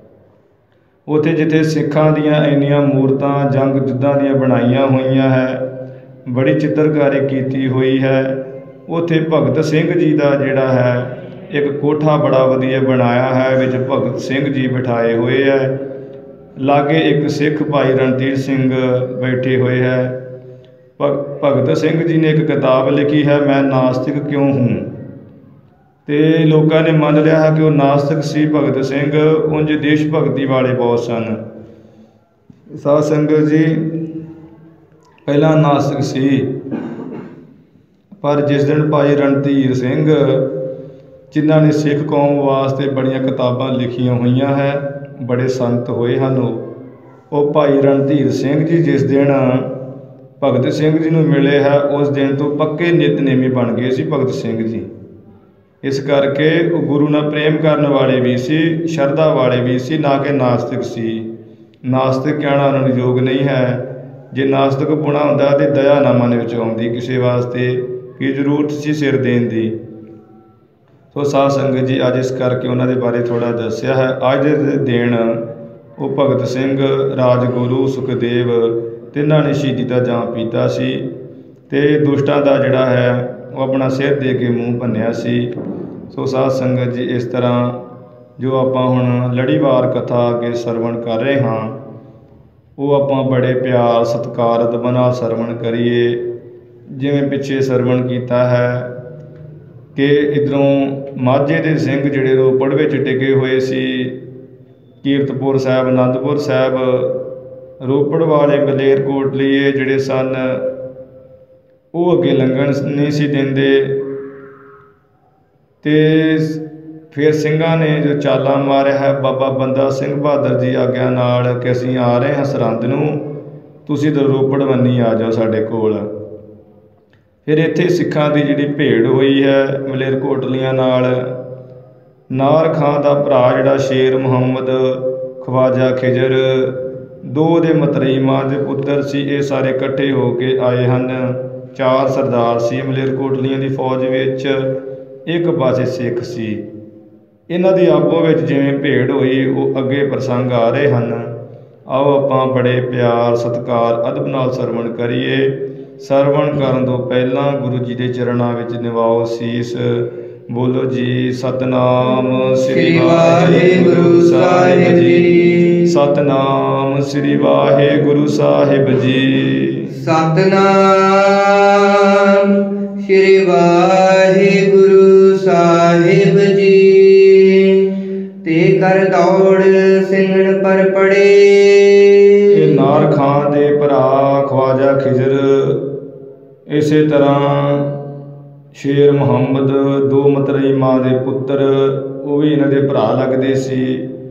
ਉੱਥੇ ਜਿੱਥੇ ਸਿੱਖਾਂ ਦੀਆਂ ਇੰਨੀਆਂ ਮੂਰਤਾਂ ਜੰਗ ਯੁੱਧਾਂ ਦੀਆਂ ਬਣਾਈਆਂ ਹੋਈਆਂ ਹੈ, ਬੜੀ ਚਿੱਤਰਕਾਰੀ ਕੀਤੀ ਹੋਈ ਹੈ। ਉੱਥੇ ਭਗਤ ਸਿੰਘ ਜੀ ਦਾ ਜਿਹੜਾ ਹੈ ਇੱਕ ਕੋਠਾ ਬੜਾ ਵਧੀਆ ਬਣਾਇਆ ਹੈ, ਵਿੱਚ ਭਗਤ ਸਿੰਘ ਜੀ ਬਿਠਾਏ ਹੋਏ ਹੈ। ਲਾਗੇ ਇੱਕ ਸਿੱਖ ਭਾਈ ਰਣਧੀਰ ਸਿੰਘ ਬੈਠੇ ਹੋਏ ਹੈ। ਭਗ ਭਗਤ ਸਿੰਘ ਜੀ ਨੇ ਇੱਕ ਕਿਤਾਬ ਲਿਖੀ ਹੈ, ਮੈਂ ਨਾਸਤਿਕ ਕਿਉਂ ਹੂੰ। ਤੇ ਲੋਕਾਂ ਨੇ ਮੰਨ ਲਿਆ ਹੈ ਕਿ ਉਹ ਨਾਸਤਿਕ ਸੀ ਭਗਤ ਸਿੰਘ। ਉਂਝ ਦੇਸ਼ ਭਗਤੀ ਵਾਲੇ ਬਹੁਤ ਸਨ। ਸਾਧ ਸੰਗਤ ਜੀ, ਪਹਿਲਾਂ ਨਾਸਤਿਕ ਸੀ, ਪਰ ਜਿਸ ਦਿਨ ਭਾਈ ਰਣਧੀਰ ਸਿੰਘ, ਜਿਨ੍ਹਾਂ ਨੇ ਸਿੱਖ ਕੌਮ ਵਾਸਤੇ ਬੜੀਆਂ ਕਿਤਾਬਾਂ ਲਿਖੀਆਂ ਹੋਈਆਂ ਹੈ, ਬੜੇ ਸੰਤ ਹੋਏ ਹਨ, ਉਹ ਉਹ ਭਾਈ ਰਣਧੀਰ ਸਿੰਘ ਜੀ ਜਿਸ ਦਿਨ ਭਗਤ ਸਿੰਘ ਜੀ ਨੂੰ ਮਿਲੇ ਹੈ, ਉਸ ਦਿਨ ਤੋਂ ਪੱਕੇ ਨਿਤਨੇਮੀ ਬਣ ਗਏ ਸੀ ਭਗਤ ਸਿੰਘ ਜੀ। ਇਸ ਕਰਕੇ ਉਹ ਗੁਰੂ ਨਾਲ ਪ੍ਰੇਮ ਕਰਨ ਵਾਲੇ ਵੀ ਸੀ, ਸ਼ਰਧਾ ਵਾਲੇ ਵੀ ਸੀ, ਨਾ ਕਿ ਨਾਸਤਿਕ ਸੀ। ਨਾਸਤਿਕ ਕਹਿਣਾ ਉਹਨਾਂ ਨੂੰ ਯੋਗ ਨਹੀਂ ਹੈ। ਜੇ ਨਾਸਤਿਕ ਪੁਣਾ ਹੁੰਦਾ ਤਾਂ ਦਇਆ ਨਾ ਮਨ ਵਿੱਚ ਆਉਂਦੀ ਕਿਸੇ ਵਾਸਤੇ, ਕੀ ਜ਼ਰੂਰਤ ਸੀ ਸਿਰ ਦੇਣ ਦੀ। ਸੋ ਸਾਧ ਸੰਗਤ ਜੀ, ਅੱਜ ਇਸ ਕਰਕੇ ਉਹਨਾਂ ਦੇ ਬਾਰੇ ਥੋੜ੍ਹਾ ਦੱਸਿਆ ਹੈ। ਅੱਜ ਦੇ ਦਿਨ ਉਹ ਭਗਤ ਸਿੰਘ, ਰਾਜਗੁਰੂ, ਸੁਖਦੇਵ, ਤਿੰਨਾਂ ਨੇ ਸ਼ਹੀਦੀ ਦਾ ਜਾਮ ਪੀਤਾ ਸੀ ਅਤੇ ਦੁਸ਼ਟਾਂ ਦਾ ਜਿਹੜਾ ਹੈ ਉਹ ਆਪਣਾ ਸਿਰ ਦੇ ਕੇ ਮੂੰਹ ਭੰਨਿਆ ਸੀ। ਸੋ ਸਾਧ ਸੰਗਤ ਜੀ, ਇਸ ਤਰ੍ਹਾਂ ਜੋ ਆਪਾਂ ਹੁਣ ਲੜੀਵਾਰ ਕਥਾ ਅੱਗੇ ਸਰਵਣ ਕਰ ਰਹੇ ਹਾਂ, ਉਹ ਆਪਾਂ ਬੜੇ ਪਿਆਰ ਸਤਿਕਾਰਤ ਨਾਲ ਸਰਵਣ ਕਰੀਏ। ਜਿਵੇਂ ਪਿੱਛੇ ਸਰਵਣ ਕੀਤਾ ਹੈ ਕਿ ਇੱਧਰੋਂ ਮਾਝੇ ਦੇ ਸਿੰਘ ਜਿਹੜੇ ਰੋਪੜ ਵਿੱਚ ਟਿਕੇ ਹੋਏ ਸੀ, ਕੀਰਤਪੁਰ ਸਾਹਿਬ, ਅਨੰਦਪੁਰ ਸਾਹਿਬ, ਰੋਪੜ ਵਾਲੇ ਮਲੇਰਕੋਟਲੀਏ ਜਿਹੜੇ ਸਨ, ਉਹ ਅੱਗੇ ਲੰਘਣ ਨਹੀਂ ਸੀ ਦਿੰਦੇ। ਅਤੇ ਫਿਰ ਸਿੰਘਾਂ ਨੇ ਜੋ ਚਾਲਾ ਮਾਰਿਆ ਹੈ, ਬਾਬਾ ਬੰਦਾ ਸਿੰਘ ਬਹਾਦਰ ਜੀ ਆਗਿਆ ਨਾਲ, ਕਿ ਅਸੀਂ ਆ ਰਹੇ ਹਾਂ ਸਰਹੰਦ ਨੂੰ, ਤੁਸੀਂ ਤਾਂ ਰੋਪੜ ਬੰਨੀ ਆ ਜਾਓ ਸਾਡੇ ਕੋਲ। ਫਿਰ ਇੱਥੇ ਸਿੱਖਾਂ ਦੀ ਜਿਹੜੀ ਭੇੜ ਹੋਈ ਹੈ ਮਲੇਰਕੋਟਲੀਆਂ ਨਾਲ, ਨਾਰ ਖਾਂ ਦਾ ਭਰਾ ਜਿਹੜਾ ਸ਼ੇਰ ਮੁਹੰਮਦ, ਖਵਾਜਾ ਖਿਜਰ, ਦੋ ਦੇ ਮਤਰੇਈ ਮਾਂ ਦੇ ਪੁੱਤਰ ਸੀ, ਇਹ ਸਾਰੇ ਇਕੱਠੇ ਹੋ ਕੇ ਆਏ ਹਨ। ਚਾਰ ਸਰਦਾਰ ਸੀ ਮਲੇਰਕੋਟਲੀਆਂ ਦੀ ਫੌਜ ਵਿੱਚ, ਇੱਕ ਪਾਸੇ ਸਿੱਖ ਸੀ। ਇਹਨਾਂ ਦੀ ਆਪੋ ਵਿੱਚ ਜਿਵੇਂ ਭੇੜ ਹੋਈ, ਉਹ ਅੱਗੇ ਪ੍ਰਸੰਗ ਆ ਰਹੇ ਹਨ। ਆਓ ਆਪਾਂ ਬੜੇ ਪਿਆਰ ਸਤਿਕਾਰ ਅਦਬ ਨਾਲ ਸਰਵਣ ਕਰੀਏ। ਸਰਵਣ ਕਰਨ ਤੋਂ ਪਹਿਲਾਂ ਗੁਰੂ ਜੀ ਦੇ ਚਰਨਾਂ ਵਿੱਚ ਨਿਵਾਓ ਸੀਸ। ਬੋਲੋ ਜੀ ਸਤਨਾਮ ਸ੍ਰੀ ਵਾਹਿਗੁਰੂ ਸਾਹਿਬ ਜੀ, ਸਤਨਾਮ ਸ੍ਰੀ ਵਾਹਿਗੁਰੂ ਸਾਹਿਬ ਜੀ, ਸਤਨਾਮ ਸ੍ਰੀ ਵਾਹਿਗੁਰੂ ਸਾਹਿਬ ਜੀ। ਤੇ ਕਰ ਦੌੜ ਸਿੰਘਣ ਪਰ ਪੜੇ। ਇਹ ਨਾਰ ਖਾਂ ਦੇ ਭਰਾ ਖਵਾਜਾ ਖਿਜਰ, ਇਸੇ ਤਰ੍ਹਾਂ ਸ਼ੇਰ ਮੁਹੰਮਦ, ਦੋ ਮਤਰੇਈ ਮਾਂ ਦੇ ਪੁੱਤਰ, ਉਹ ਵੀ ਇਹਨਾਂ ਦੇ ਭਰਾ ਲੱਗਦੇ ਸੀ।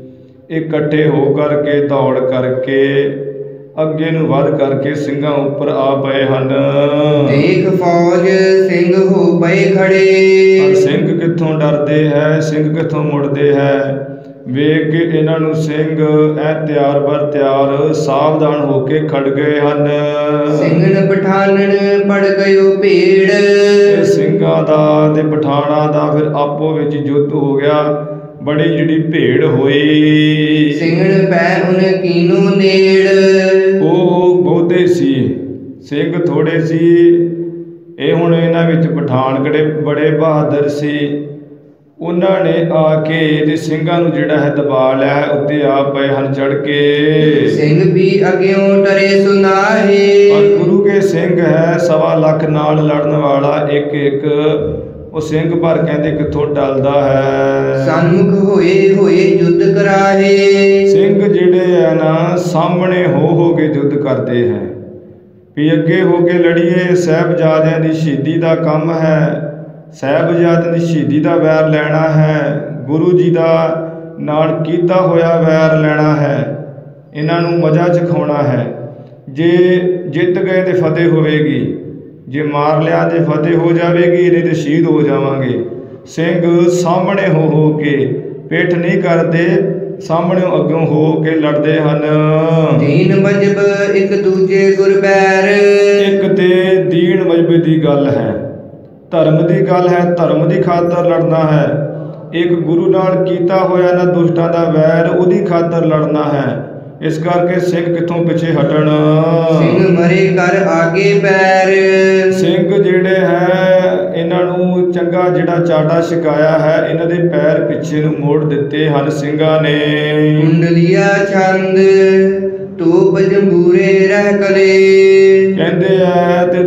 ਇਕੱਠੇ ਹੋ ਕਰਕੇ ਦੌੜ ਕਰਕੇ ਅੱਗੇ ਨੂੰ ਵੱਧ ਕਰਕੇ ਸਿੰਘਾਂ ਉੱਪਰ ਆ ਪਏ ਹਨ। ਦੇਖ ਫੌਜ ਸਿੰਘ ਹੋ ਪਏ ਖੜੇ। ਪਰ ਸਿੰਘ ਕਿੱਥੋਂ ਡਰਦੇ ਹੈ, ਸਿੰਘ ਕਿੱਥੋਂ ਮੁੜਦੇ ਹੈ। ਵੇਖ ਕੇ ਇਹਨਾਂ ਨੂੰ ਸਿੰਘ ਐ ਤਿਆਰ ਬਰ ਤਿਆਰ ਸਾਵਧਾਨ ਹੋ ਕੇ ਖੜ ਗਏ ਹਨ। ਸਿੰਘਣ ਪਠਾਨਣ ਪੜ ਗਇਓ ਭੇੜ। ਸਿੰਘਾਂ ਦਾ ਤੇ ਪਠਾਣਾਂ ਦਾ ਫਿਰ ਆਪੋ ਵਿੱਚ ਯੁੱਧ ਹੋ ਗਿਆ, ਬੜੀ ਜਿਹੜੀ ਭੇੜ ਹੋਈ। ਸਿੰਘਣ ਪੈ ਉਨ ਕੀਨੂ ਨੇੜ। ਉਹ ਬਹੁਤੇ ਸੀ, ਸਿੰਘ ਥੋੜੇ ਸੀ। ਇਹ ਹੁਣ ਇਹਨਾਂ ਵਿੱਚ ਪਠਾਨ ਕਿਹੜੇ ਬੜੇ ਬਹਾਦਰ ਸੀ, ਉਹਨਾਂ ਨੇ ਆ ਕੇ ਇਹਦੇ ਸਿੰਘਾਂ ਨੂੰ ਜਿਹੜਾ ਹੈ ਦਬਾ ਲਿਆ ਹੈ, ਉੱਤੇ ਆ ਪਏ ਹਨ ਚੜ੍ਹ ਕੇ। ਸਿੰਘ ਵੀ ਅਗਿਓਂ ਡਰੇ ਸੁਨਾਹੇ। ਪਰ ਗੁਰੂ ਕੇ ਸਿੰਘ ਹੈ ਸਵਾ ਲੱਖ ਨਾਲ ਲੜਨ ਵਾਲਾ ਇੱਕ ਇੱਕ, ਉਹ ਸਿੰਘ ਪਰ ਕਹਿੰਦੇ ਕਿੱਥੋਂ ਟਲਦਾ ਹੈ। ਸਨਮੁਖ ਹੋਏ ਹੋਏ ਯੁੱਧ ਕਰਾਹੇ। ਸਿੰਘ ਜਿਹੜੇ ਹੈ ਨਾ ਸਾਹਮਣੇ ਹੋ ਹੋ ਕੇ ਯੁੱਧ ਕਰਦੇ ਹੈ, ਵੀ ਅੱਗੇ ਹੋ ਕੇ ਲੜੀਏ। ਸਾਹਿਬਜ਼ਾਦਿਆਂ ਦੀ ਸ਼ਹੀਦੀ ਦਾ ਕੰਮ ਹੈ, ਸਾਹਿਬਜ਼ਾਦਿਆਂ ਦੀ ਸ਼ਹੀਦੀ ਦਾ ਵੈਰ ਲੈਣਾ ਹੈ, ਗੁਰੂ ਜੀ ਦਾ ਨਾਲ ਕੀਤਾ ਹੋਇਆ ਵੈਰ ਲੈਣਾ ਹੈ, ਇਹਨਾਂ ਨੂੰ ਮਜ਼ਾ ਚਖਾਉਣਾ ਹੈ। ਜੇ ਜਿੱਤ ਗਏ ਤੇ ਫਤਿਹ ਹੋਵੇਗੀ, ਜੇ ਮਾਰ ਲਿਆ ਤੇ ਫਤਿਹ ਹੋ ਜਾਵੇਗੀ, ਨਹੀਂ ਤੇ ਸ਼ਹੀਦ ਹੋ ਜਾਵਾਂਗੇ। ਸਿੰਘ ਸਾਹਮਣੇ ਹੋ ਹੋ ਕੇ, ਪਿੱਠ ਨਹੀਂ ਕਰਦੇ, ਸਾਹਮਣਿਓਂ ਅੱਗੋਂ ਹੋ ਕੇ ਲੜਦੇ ਹਨ। ਦੀਨ ਮਜਬ ਇੱਕ ਦੂਜੇ ਗੁਰਬੈਰ। ਇੱਕ ਤੇ ਦੀਨ ਮਜਬ ਦੀ ਗੱਲ ਹੈ, ਧਰਮ ਦੀ ਗੱਲ ਹੈ, ਧਰਮ ਦੀ ਖਾਤਰ ਲੜਨਾ ਹੈ। ਇੱਕ ਗੁਰੂ ਨਾਲ ਕੀਤਾ ਹੋਇਆ ਨਾ ਦੁਸ਼ਟਾਂ ਦਾ ਵੈਰ, ਉਹਦੀ ਖਾਤਰ ਲੜਨਾ ਹੈ। ਇਸ ਕਰਕੇ ਸਿੰਘ ਕਿੱਥੋਂ ਪਿੱਛੇ ਹਟਣ। ਸਿੰਘ ਮਰੇ ਕਰ ਆਗੇ ਪੈਰ। ਸਿੰਘ ਜਿਹੜੇ ਹੈ ਇਹਨਾਂ ਨੂੰ ਚੰਗਾ ਜਿਹੜਾ ਚਾਟਾ ਛਕਾਇਆ ਹੈ, ਇਹਨਾਂ ਦੇ ਪੈਰ ਪਿੱਛੇ ਨੂੰ ਮੋੜ ਦਿੱਤੇ ਹਨ ਸਿੰਘਾਂ ਨੇ। ਕੁੰਡਲੀਆ ਛੰਦ ਧੂਪ ਜੰਬੂਰੇ ਰਹਿ ਕਲੇ। ਕਹਿੰਦੇ ਆ ਤੇ ਧੂਪ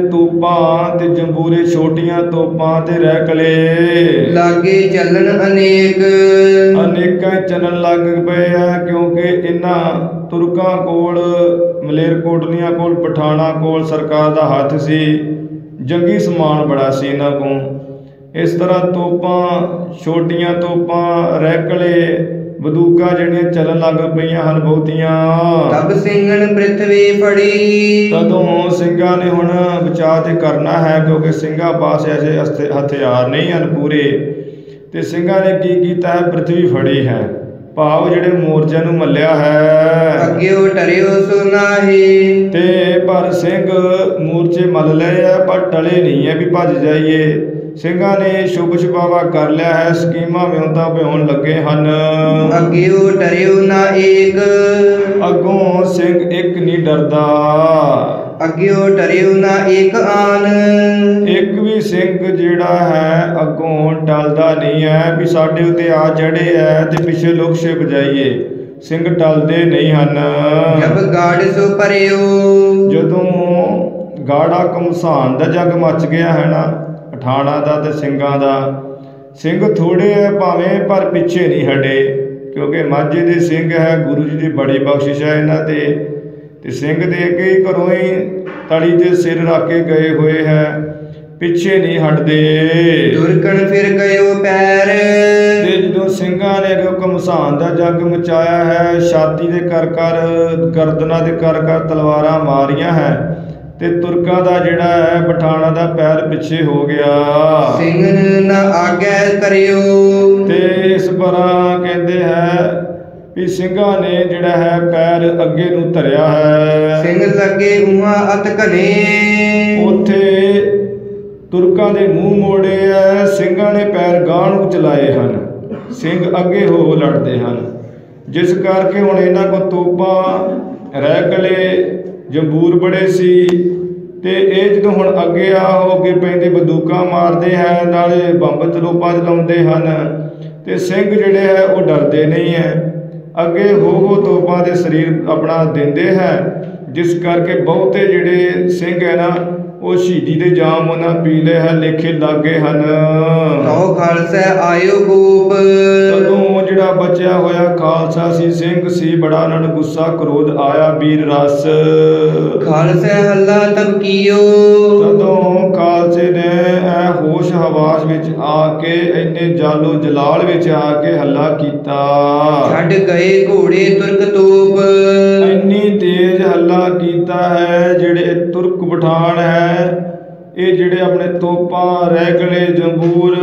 ਤੋਪਾਂ ਤੇ ਜੰਬੂਰੇ ਛੋਟੀਆਂ ਤੋਪਾਂ ਤੇ ਰੈਕਲੇ ਲਾਗੇ ਚੱਲਣ ਅਨੇਕ। ਅਨੇਕਾਂ ਹੀ ਚੱਲਣ ਲੱਗ ਪਏ ਆ, ਕਿਉਂਕਿ ਇਹਨਾਂ ਤੁਰਕਾਂ ਕੋਲ, ਮਲੇਰਕੋਟਲੀਆਂ ਕੋਲ, ਪਠਾਣਾ ਕੋਲ ਸਰਕਾਰ ਦਾ ਹੱਥ ਸੀ। ਜੰਗੀ ਸਮਾਨ ਬੜਾ ਸੀ ਇਹਨਾਂ ਕੋਲ। ਇਸ ਤਰ੍ਹਾਂ ਤੋਪਾਂ, ਛੋਟੀਆਂ ਤੋਪਾਂ, ਰੈਕਲੇ, ਬੰਦੂਕਾਂ ਜਿਹੜੀਆਂ ਚੱਲਣ ਲੱਗ ਪਈਆਂ ਹਨ ਬਹੁਤੀਆਂ। ਤਬ ਸਿੰਘਨ ਪ੍ਰਿਥਵੀ ਫੜੀ। ਤਦੋਂ ਸਿੰਘਾਂ ਨੇ ਹੁਣ ਬਚਾਅ ਤੇ ਕਰਨਾ ਹੈ, ਕਿਉਂਕਿ ਸਿੰਘਾਂ ਪਾਸ ਐਸੇ ਹਸਤੇ ਹਥਿਆਰ ਨਹੀਂ ਹਨ ਪੂਰੇ। ਤੇ ਸਿੰਘਾਂ ਨੇ ਕੀ ਕੀਤਾ ਹੈ? ਪ੍ਰਿਥਵੀ ਫੜੀ ਹੈ, ਭਾਵ ਜਿਹੜੇ ਮੋਰਚਿਆਂ ਨੂੰ ਮੱਲਿਆ ਹੈ। ਅੱਗਿਓ ਟਰਿਓ ਸੋ ਨਾਹੀ। ਤੇ ਪਰ ਸਿੰਘ ਮੋਰਚੇ ਮੱਲ ਲਏ ਆ, ਪਰ ਟਲੇ ਨਹੀਂ ਹੈ ਵੀ ਭੱਜ ਜਾਈਏ। ਸਿੰਘਾਂ ਨੇ ਸ਼ੁਭ ਛੁਪਾਵਾ ਕਰ ਲਿਆ ਹੈ, ਸਕੀਮਾਂ ਵਿਉਂਤਾਂ ਭਿਉਣ ਲੱਗੇ ਹਨ। ਅੱਗਿਓ ਟਰਿਓ ਨਾ ਏਕ। ਅੱਗੋਂ ਸਿੰਘ ਇੱਕ ਨਹੀਂ ਡਰਦਾ। ਅੱਗਿਓ ਟਰਿਓ ਨਾ ਏਕ ਆਨ। ਇੱਕ ਵੀ ਸਿੰਘ ਜਿਹੜਾ ਹੈ ਅੱਗੋਂ ਟਲਦਾ ਨਹੀਂ ਹੈ ਵੀ ਸਾਡੇ ਉੱਤੇ ਆ ਚੜੇ ਹੈ ਤੇ ਪਿੱਛੇ ਲੁਕ ਛਿਪ ਜਾਈਏ। ਸਿੰਘ ਟਲਦੇ ਨਹੀਂ ਹਨ। ਜਬ ਗਾੜ ਸੋ ਭਰਿਓ। ਜਦੋਂ ਗਾੜਾ ਘਮਸਾਨ ਦਾ ਜੱਗ ਮੱਚ ਗਿਆ ਹੈ ਨਾ, ਪਠਾਣਾ ਦਾ ਤੇ ਸਿੰਘਾਂ ਦਾ। ਸਿੰਘ ਥੋੜ੍ਹੇ ਹੈ ਭਾਵੇਂ, ਪਰ ਪਿੱਛੇ ਨਹੀਂ ਹਟੇ, ਕਿਉਂਕਿ ਮਾਝੇ ਦੇ ਸਿੰਘ ਹੈ, ਗੁਰੂ ਜੀ ਦੀ ਬੜੀ ਬਖਸ਼ਿਸ਼ ਹੈ ਇਹਨਾਂ ਤੇ। ਤੇ ਸਿੰਘ ਦੇ ਕੇ ਘਰੋਂ ਹੀ ਤਲੀ ਤੇ ਸਿਰ ਰੱਖ ਕੇ ਗਏ ਹੋਏ ਹੈ, ਪਿੱਛੇ ਨਹੀਂ ਹਟਦੇ। ਦੁਰਕਣ ਫਿਰ ਗਇਓ ਪੈਰ। ਤੇ ਜਦੋਂ ਸਿੰਘਾਂ ਨੇ ਅੱਗੇ ਘਮਸਾਨ ਦਾ ਜੱਗ ਮਚਾਇਆ ਹੈ, ਛਾਤੀ ਦੇ ਕਰ ਕਰ, ਗਰਦਨਾਂ ਦੇ ਕਰ ਕਰ ਤਲਵਾਰਾਂ ਮਾਰੀਆਂ ਹੈ, ਤੇ ਤੁਰਕਾਂ ਦਾ ਜਿਹੜਾ ਹੈ ਪਠਾਣਾ ਦਾ ਪੈਰ ਪਿੱਛੇ ਹੋ ਗਿਆ। ਸਿੰਘਨ ਨਾ ਆਗੈ ਕਰਿਓ। ਤੇ ਇਸ ਤਰ੍ਹਾਂ ਕਹਿੰਦੇ ਹੈ ਵੀ ਸਿੰਘਾਂ ਨੇ ਜਿਹੜਾ ਹੈ ਪੈਰ ਅੱਗੇ ਨੂੰ ਧਰਿਆ ਹੈ। ਸਿੰਘ ਲੱਗੇ ਉਹਾਂ ਅਤ ਘਨੇ। ਉੱਥੇ ਤੁਰਕਾਂ ਦੇ ਮੂੰਹ ਮੋੜੇ ਐ, ਸਿੰਘਾਂ ਨੇ ਪੈਰ ਗਾਂਹ ਨੂੰ ਚਲਾਏ ਹਨ, ਸਿੰਘ ਅੱਗੇ ਹੋ ਲੜਦੇ ਹਨ। ਜਿਸ ਕਰਕੇ ਹੁਣ ਇਹਨਾਂ ਕੋਲ ਤੋਪਾਂ, ਰੈਕਲੇ, ਜੰਬੂਰ ਬੜੇ ਸੀ। ਤੇ ਇਹ ਜਦੋਂ ਹੁਣ ਅੱਗੇ ਆ ਹੋ ਕੇ ਪੈਂਦੇ ਬੰਦੂਕਾਂ ਮਾਰਦੇ ਹੈ, ਨਾਲੇ ਬੰਬ ਤਲੋਪਾਂ ਚਲਾਉਂਦੇ ਹਨ। ਤੇ ਸਿੰਘ ਜਿਹੜੇ ਹੈ ਉਹ ਡਰਦੇ ਨਹੀਂ ਹੈ, ਅੱਗੇ ਹੋ ਹੋ ਤੋਪਾਂ ਦੇ ਸਰੀਰ ਆਪਣਾ ਦਿੰਦੇ ਹੈ। ਜਿਸ ਕਰਕੇ ਬਹੁਤੇ ਜਿਹੜੇ ਸਿੰਘ ਹੈ ਨਾ, ਉਹ ਸ਼ਹੀਦੀ ਦੇ ਜਾਮ ਉਹਨਾਂ ਪੀ ਲਏ ਹੈ, ਲੇਖੇ ਲਾਗੇ ਹਨ। ਤਉ ਖਾਲਸਾ ਆਇਓ ਗੋਪ। ਤਦੋਂ ਜਿਹੜਾ ਬਚਿਆ ਹੋਇਆ ਖਾਲਸਾ ਸੀ, ਸਿੰਘ ਸੀ, ਬੜਾ ਉਹਨਾਂ ਨੂੰ ਗੁੱਸਾ ਕ੍ਰੋਧ ਆਇਆ, ਵੀਰ ਰਸ। ਖਾਲਸਾ ਹੱਲਾ ਤਬ ਕੀਓ। ਤਦੋਂ ਖਾਲਸੇ ਨੇ ਇਹ ਹੋਸ਼ ਹਵਾਸ ਵਿੱਚ ਆ ਕੇ, ਇੰਨੇ ਜਾਲੋ ਜਲਾਲ ਵਿੱਚ ਆ ਕੇ ਹੱਲਾ ਕੀਤਾ। ਛੱਡ ਗਏ ਘੋੜੇ ਤੁਰਕ ਤੋਪ। ਇੰਨੀ ਤੇਜ਼ ਹੱਲਾ ਕੀਤਾ ਹੈ, ਜਿਹੜੇ ਤੁਰਕ ਪਠਾਨ ਹੈ, ਇਹ ਜਿਹੜੇ ਆਪਣੇ ਤੋਪਾਂ, ਰੈਗਲੇ, ਜੰਬੂਰ,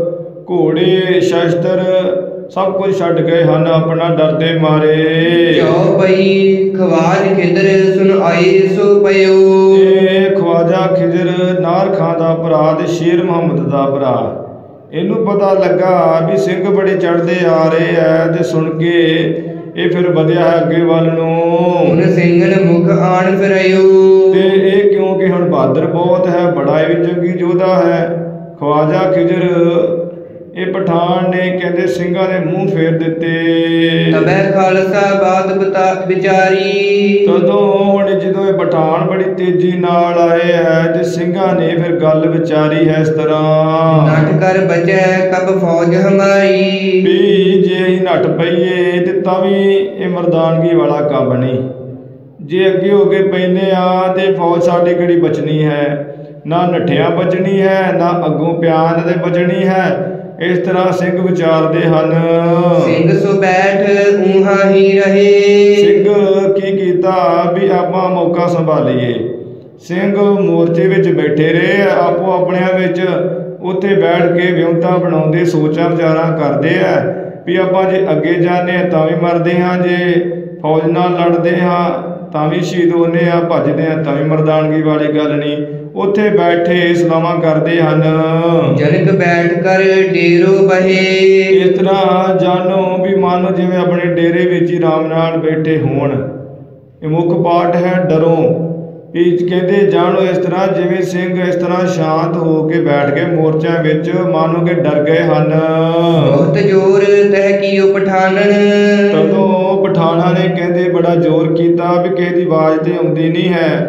ਘੋੜੇ, ਸ਼ਸਤਰ ਸਭ ਕੁਝ ਛੱਡ ਗਏ ਹਨ, ਆਪਣਾ ਡਰਦੇ ਮਾਰੇ। ਜੋ ਪਈ ਖਵਾਜ ਖਿਦਰ ਸੁਨ ਆਏ ਸੋ ਪਇਓ। ਇਹ ਖਵਾਜਾ ਖਿਦਰ ਨਾਰ ਖਾਂ ਦਾ ਭਰਾ ਤੇ ਸ਼ੇਰ ਮੁਹੰਮਦ ਦਾ ਭਰਾ, ਇਹਨੂੰ ਪਤਾ ਲੱਗਾ ਵੀ ਸਿੰਘ ਬੜੇ ਚੜ੍ਹਦੇ ਆ ਰਹੇ ਆ, ਤੇ ਸੁਣ ਕੇ ਇਹ ਫਿਰ ਵਧਿਆ ਹੈ ਅੱਗੇ ਵੱਲ ਨੂੰ। ਹੁਣ ਸਿੰਘਨ ਮੁਖ ਆਣ ਫਿਰਿਓ। ਤੇ ਇਹ ਕਿਉਂਕਿ ਹੁਣ ਬਹਾਦਰ ਬਹੁਤ ਹੈ, ਬੜਾ ਇਹ ਵੀ ਜੰਗੀ ਯੋਧਾ ਹੈ। ਖਵਾਜਾ ਖਿਜਰ ਇਹ ਪਠਾਨ ਨੇ ਕਹਿੰਦੇ ਸਿੰਘਾਂ ਦੇ ਮੂੰਹ ਫੇਰ ਦਿੱਤੇ। ਤਬੈ ਖਾਲਸਾ ਬਾਤ ਬਤਾ ਵਿਚਾਰੀ। ਤਦੋਂ ਹੁਣ ਜਦੋਂ ਇਹ ਪਠਾਨ ਬੜੀ ਤੇਜ਼ੀ ਨਾਲ ਆਏ ਹੈ, ਤੇ ਸਿੰਘਾਂ ਨੇ ਫਿਰ ਗੱਲ ਵਿਚਾਰੀ ਹੈ ਇਸ ਤਰ੍ਹਾਂ। ਨਟ ਕਰ ਬਚੈ ਕਬ ਫੌਜ ਹਮਾਰੀ। ਵੀ ਜੇ ਅਸੀਂ ਨੱਠ ਪਈਏ ਤੇ ਤਾਂ ਵੀ ਇਹ ਮਰਦਾਨਗੀ ਵਾਲਾ ਕੰਮ ਨਹੀਂ। ਜੇ ਅੱਗੇ ਹੋ ਕੇ ਪੈਂਦੇ ਆ ਤੇ ਫੌਜ ਸਾਡੀ ਕਿਹੜੀ ਬਚਣੀ ਹੈ, ਨਾ ਨੱਠਿਆਂ ਬਚਣੀ ਹੈ, ਨਾ ਅੱਗੋਂ ਪਿਆਨ ਤੇ ਬਚਣੀ ਹੈ। ਇਸ ਤਰ੍ਹਾਂ ਸਿੰਘ ਵਿਚਾਰਦੇ ਹਨ। ਸਿੰਘ ਸੋ ਬੈਠ ਊਹਾਂ ਹੀ ਰਹੇ। ਸਿੰਘ ਕੀ ਕੀਤਾ ਵੀ ਆਪਾਂ ਮੌਕਾ ਸੰਭਾਲੀਏ। ਸਿੰਘ ਮੋਰਚੇ ਵਿੱਚ ਬੈਠੇ ਰਹੇ, ਆਪੋ ਆਪਣਿਆਂ ਵਿੱਚ ਉੱਥੇ ਬੈਠ ਕੇ ਵਿਉਂਤਾਂ ਬਣਾਉਂਦੇ, ਸੋਚਾਂ ਵਿਚਾਰਾਂ ਕਰਦੇ ਆ ਵੀ ਆਪਾਂ ਜੇ ਅੱਗੇ ਜਾਂਦੇ ਹਾਂ ਤਾਂ ਵੀ ਮਰਦੇ ਹਾਂ, ਜੇ ਫੌਜ ਨਾਲ ਲੜਦੇ ਹਾਂ ਤਾਂ ਵੀ ਸ਼ਹੀਦ ਹੁੰਦੇ ਆ, ਭੱਜਦੇ ਆ ਤਾਂ ਵੀ ਮਰਦਾਨਗੀ ਵਾਲੀ ਗੱਲ ਨਹੀਂ। ਉੱਥੇ ਬੈਠੇ ਸਲਾਹਾਂ ਕਰਦੇ ਹਨ। ਜਨਕ ਬੈਠ ਕਰ ਡੇਰੋ ਬਹੇ। ਇਸ ਤਰ੍ਹਾਂ ਜਾਣੋ ਵੀ ਮੰਨ ਜਿਵੇਂ ਆਪਣੇ ਡੇਰੇ ਵਿੱਚ ਹੀ ਆਰਾਮ ਨਾਲ ਬੈਠੇ ਹੋਣ। ਇਹ ਮੁੱਖ ਪਾਠ ਹੈ ਡਰੋ। ਇਹ ਕਹਿੰਦੇ ਜਾਣੋ ਇਸ ਤਰ੍ਹਾਂ ਜਿਵੇਂ ਸਿੰਘ ਇਸ ਤਰ੍ਹਾਂ ਸ਼ਾਂਤ ਹੋ ਕੇ ਬੈਠ ਕੇ ਮੋਰਚਿਆਂ ਵਿੱਚ ਮਾਨੋ ਕਿ ਡਰ ਗਏ ਹਨ। ਬਹੁਤ ਜ਼ੋਰ ਤਹਿ ਕੀਓ ਪਠਾਨਨ। ਤਦੋਂ ਪਠਾਨਾਂ ਨੇ ਕਹਿੰਦੇ ਬੜਾ ਜ਼ੋਰ ਕੀਤਾ ਵੀ ਕਿਸੇ ਦੀ ਆਵਾਜ਼ ਤੇ ਆਉਂਦੀ ਨਹੀਂ ਹੈ।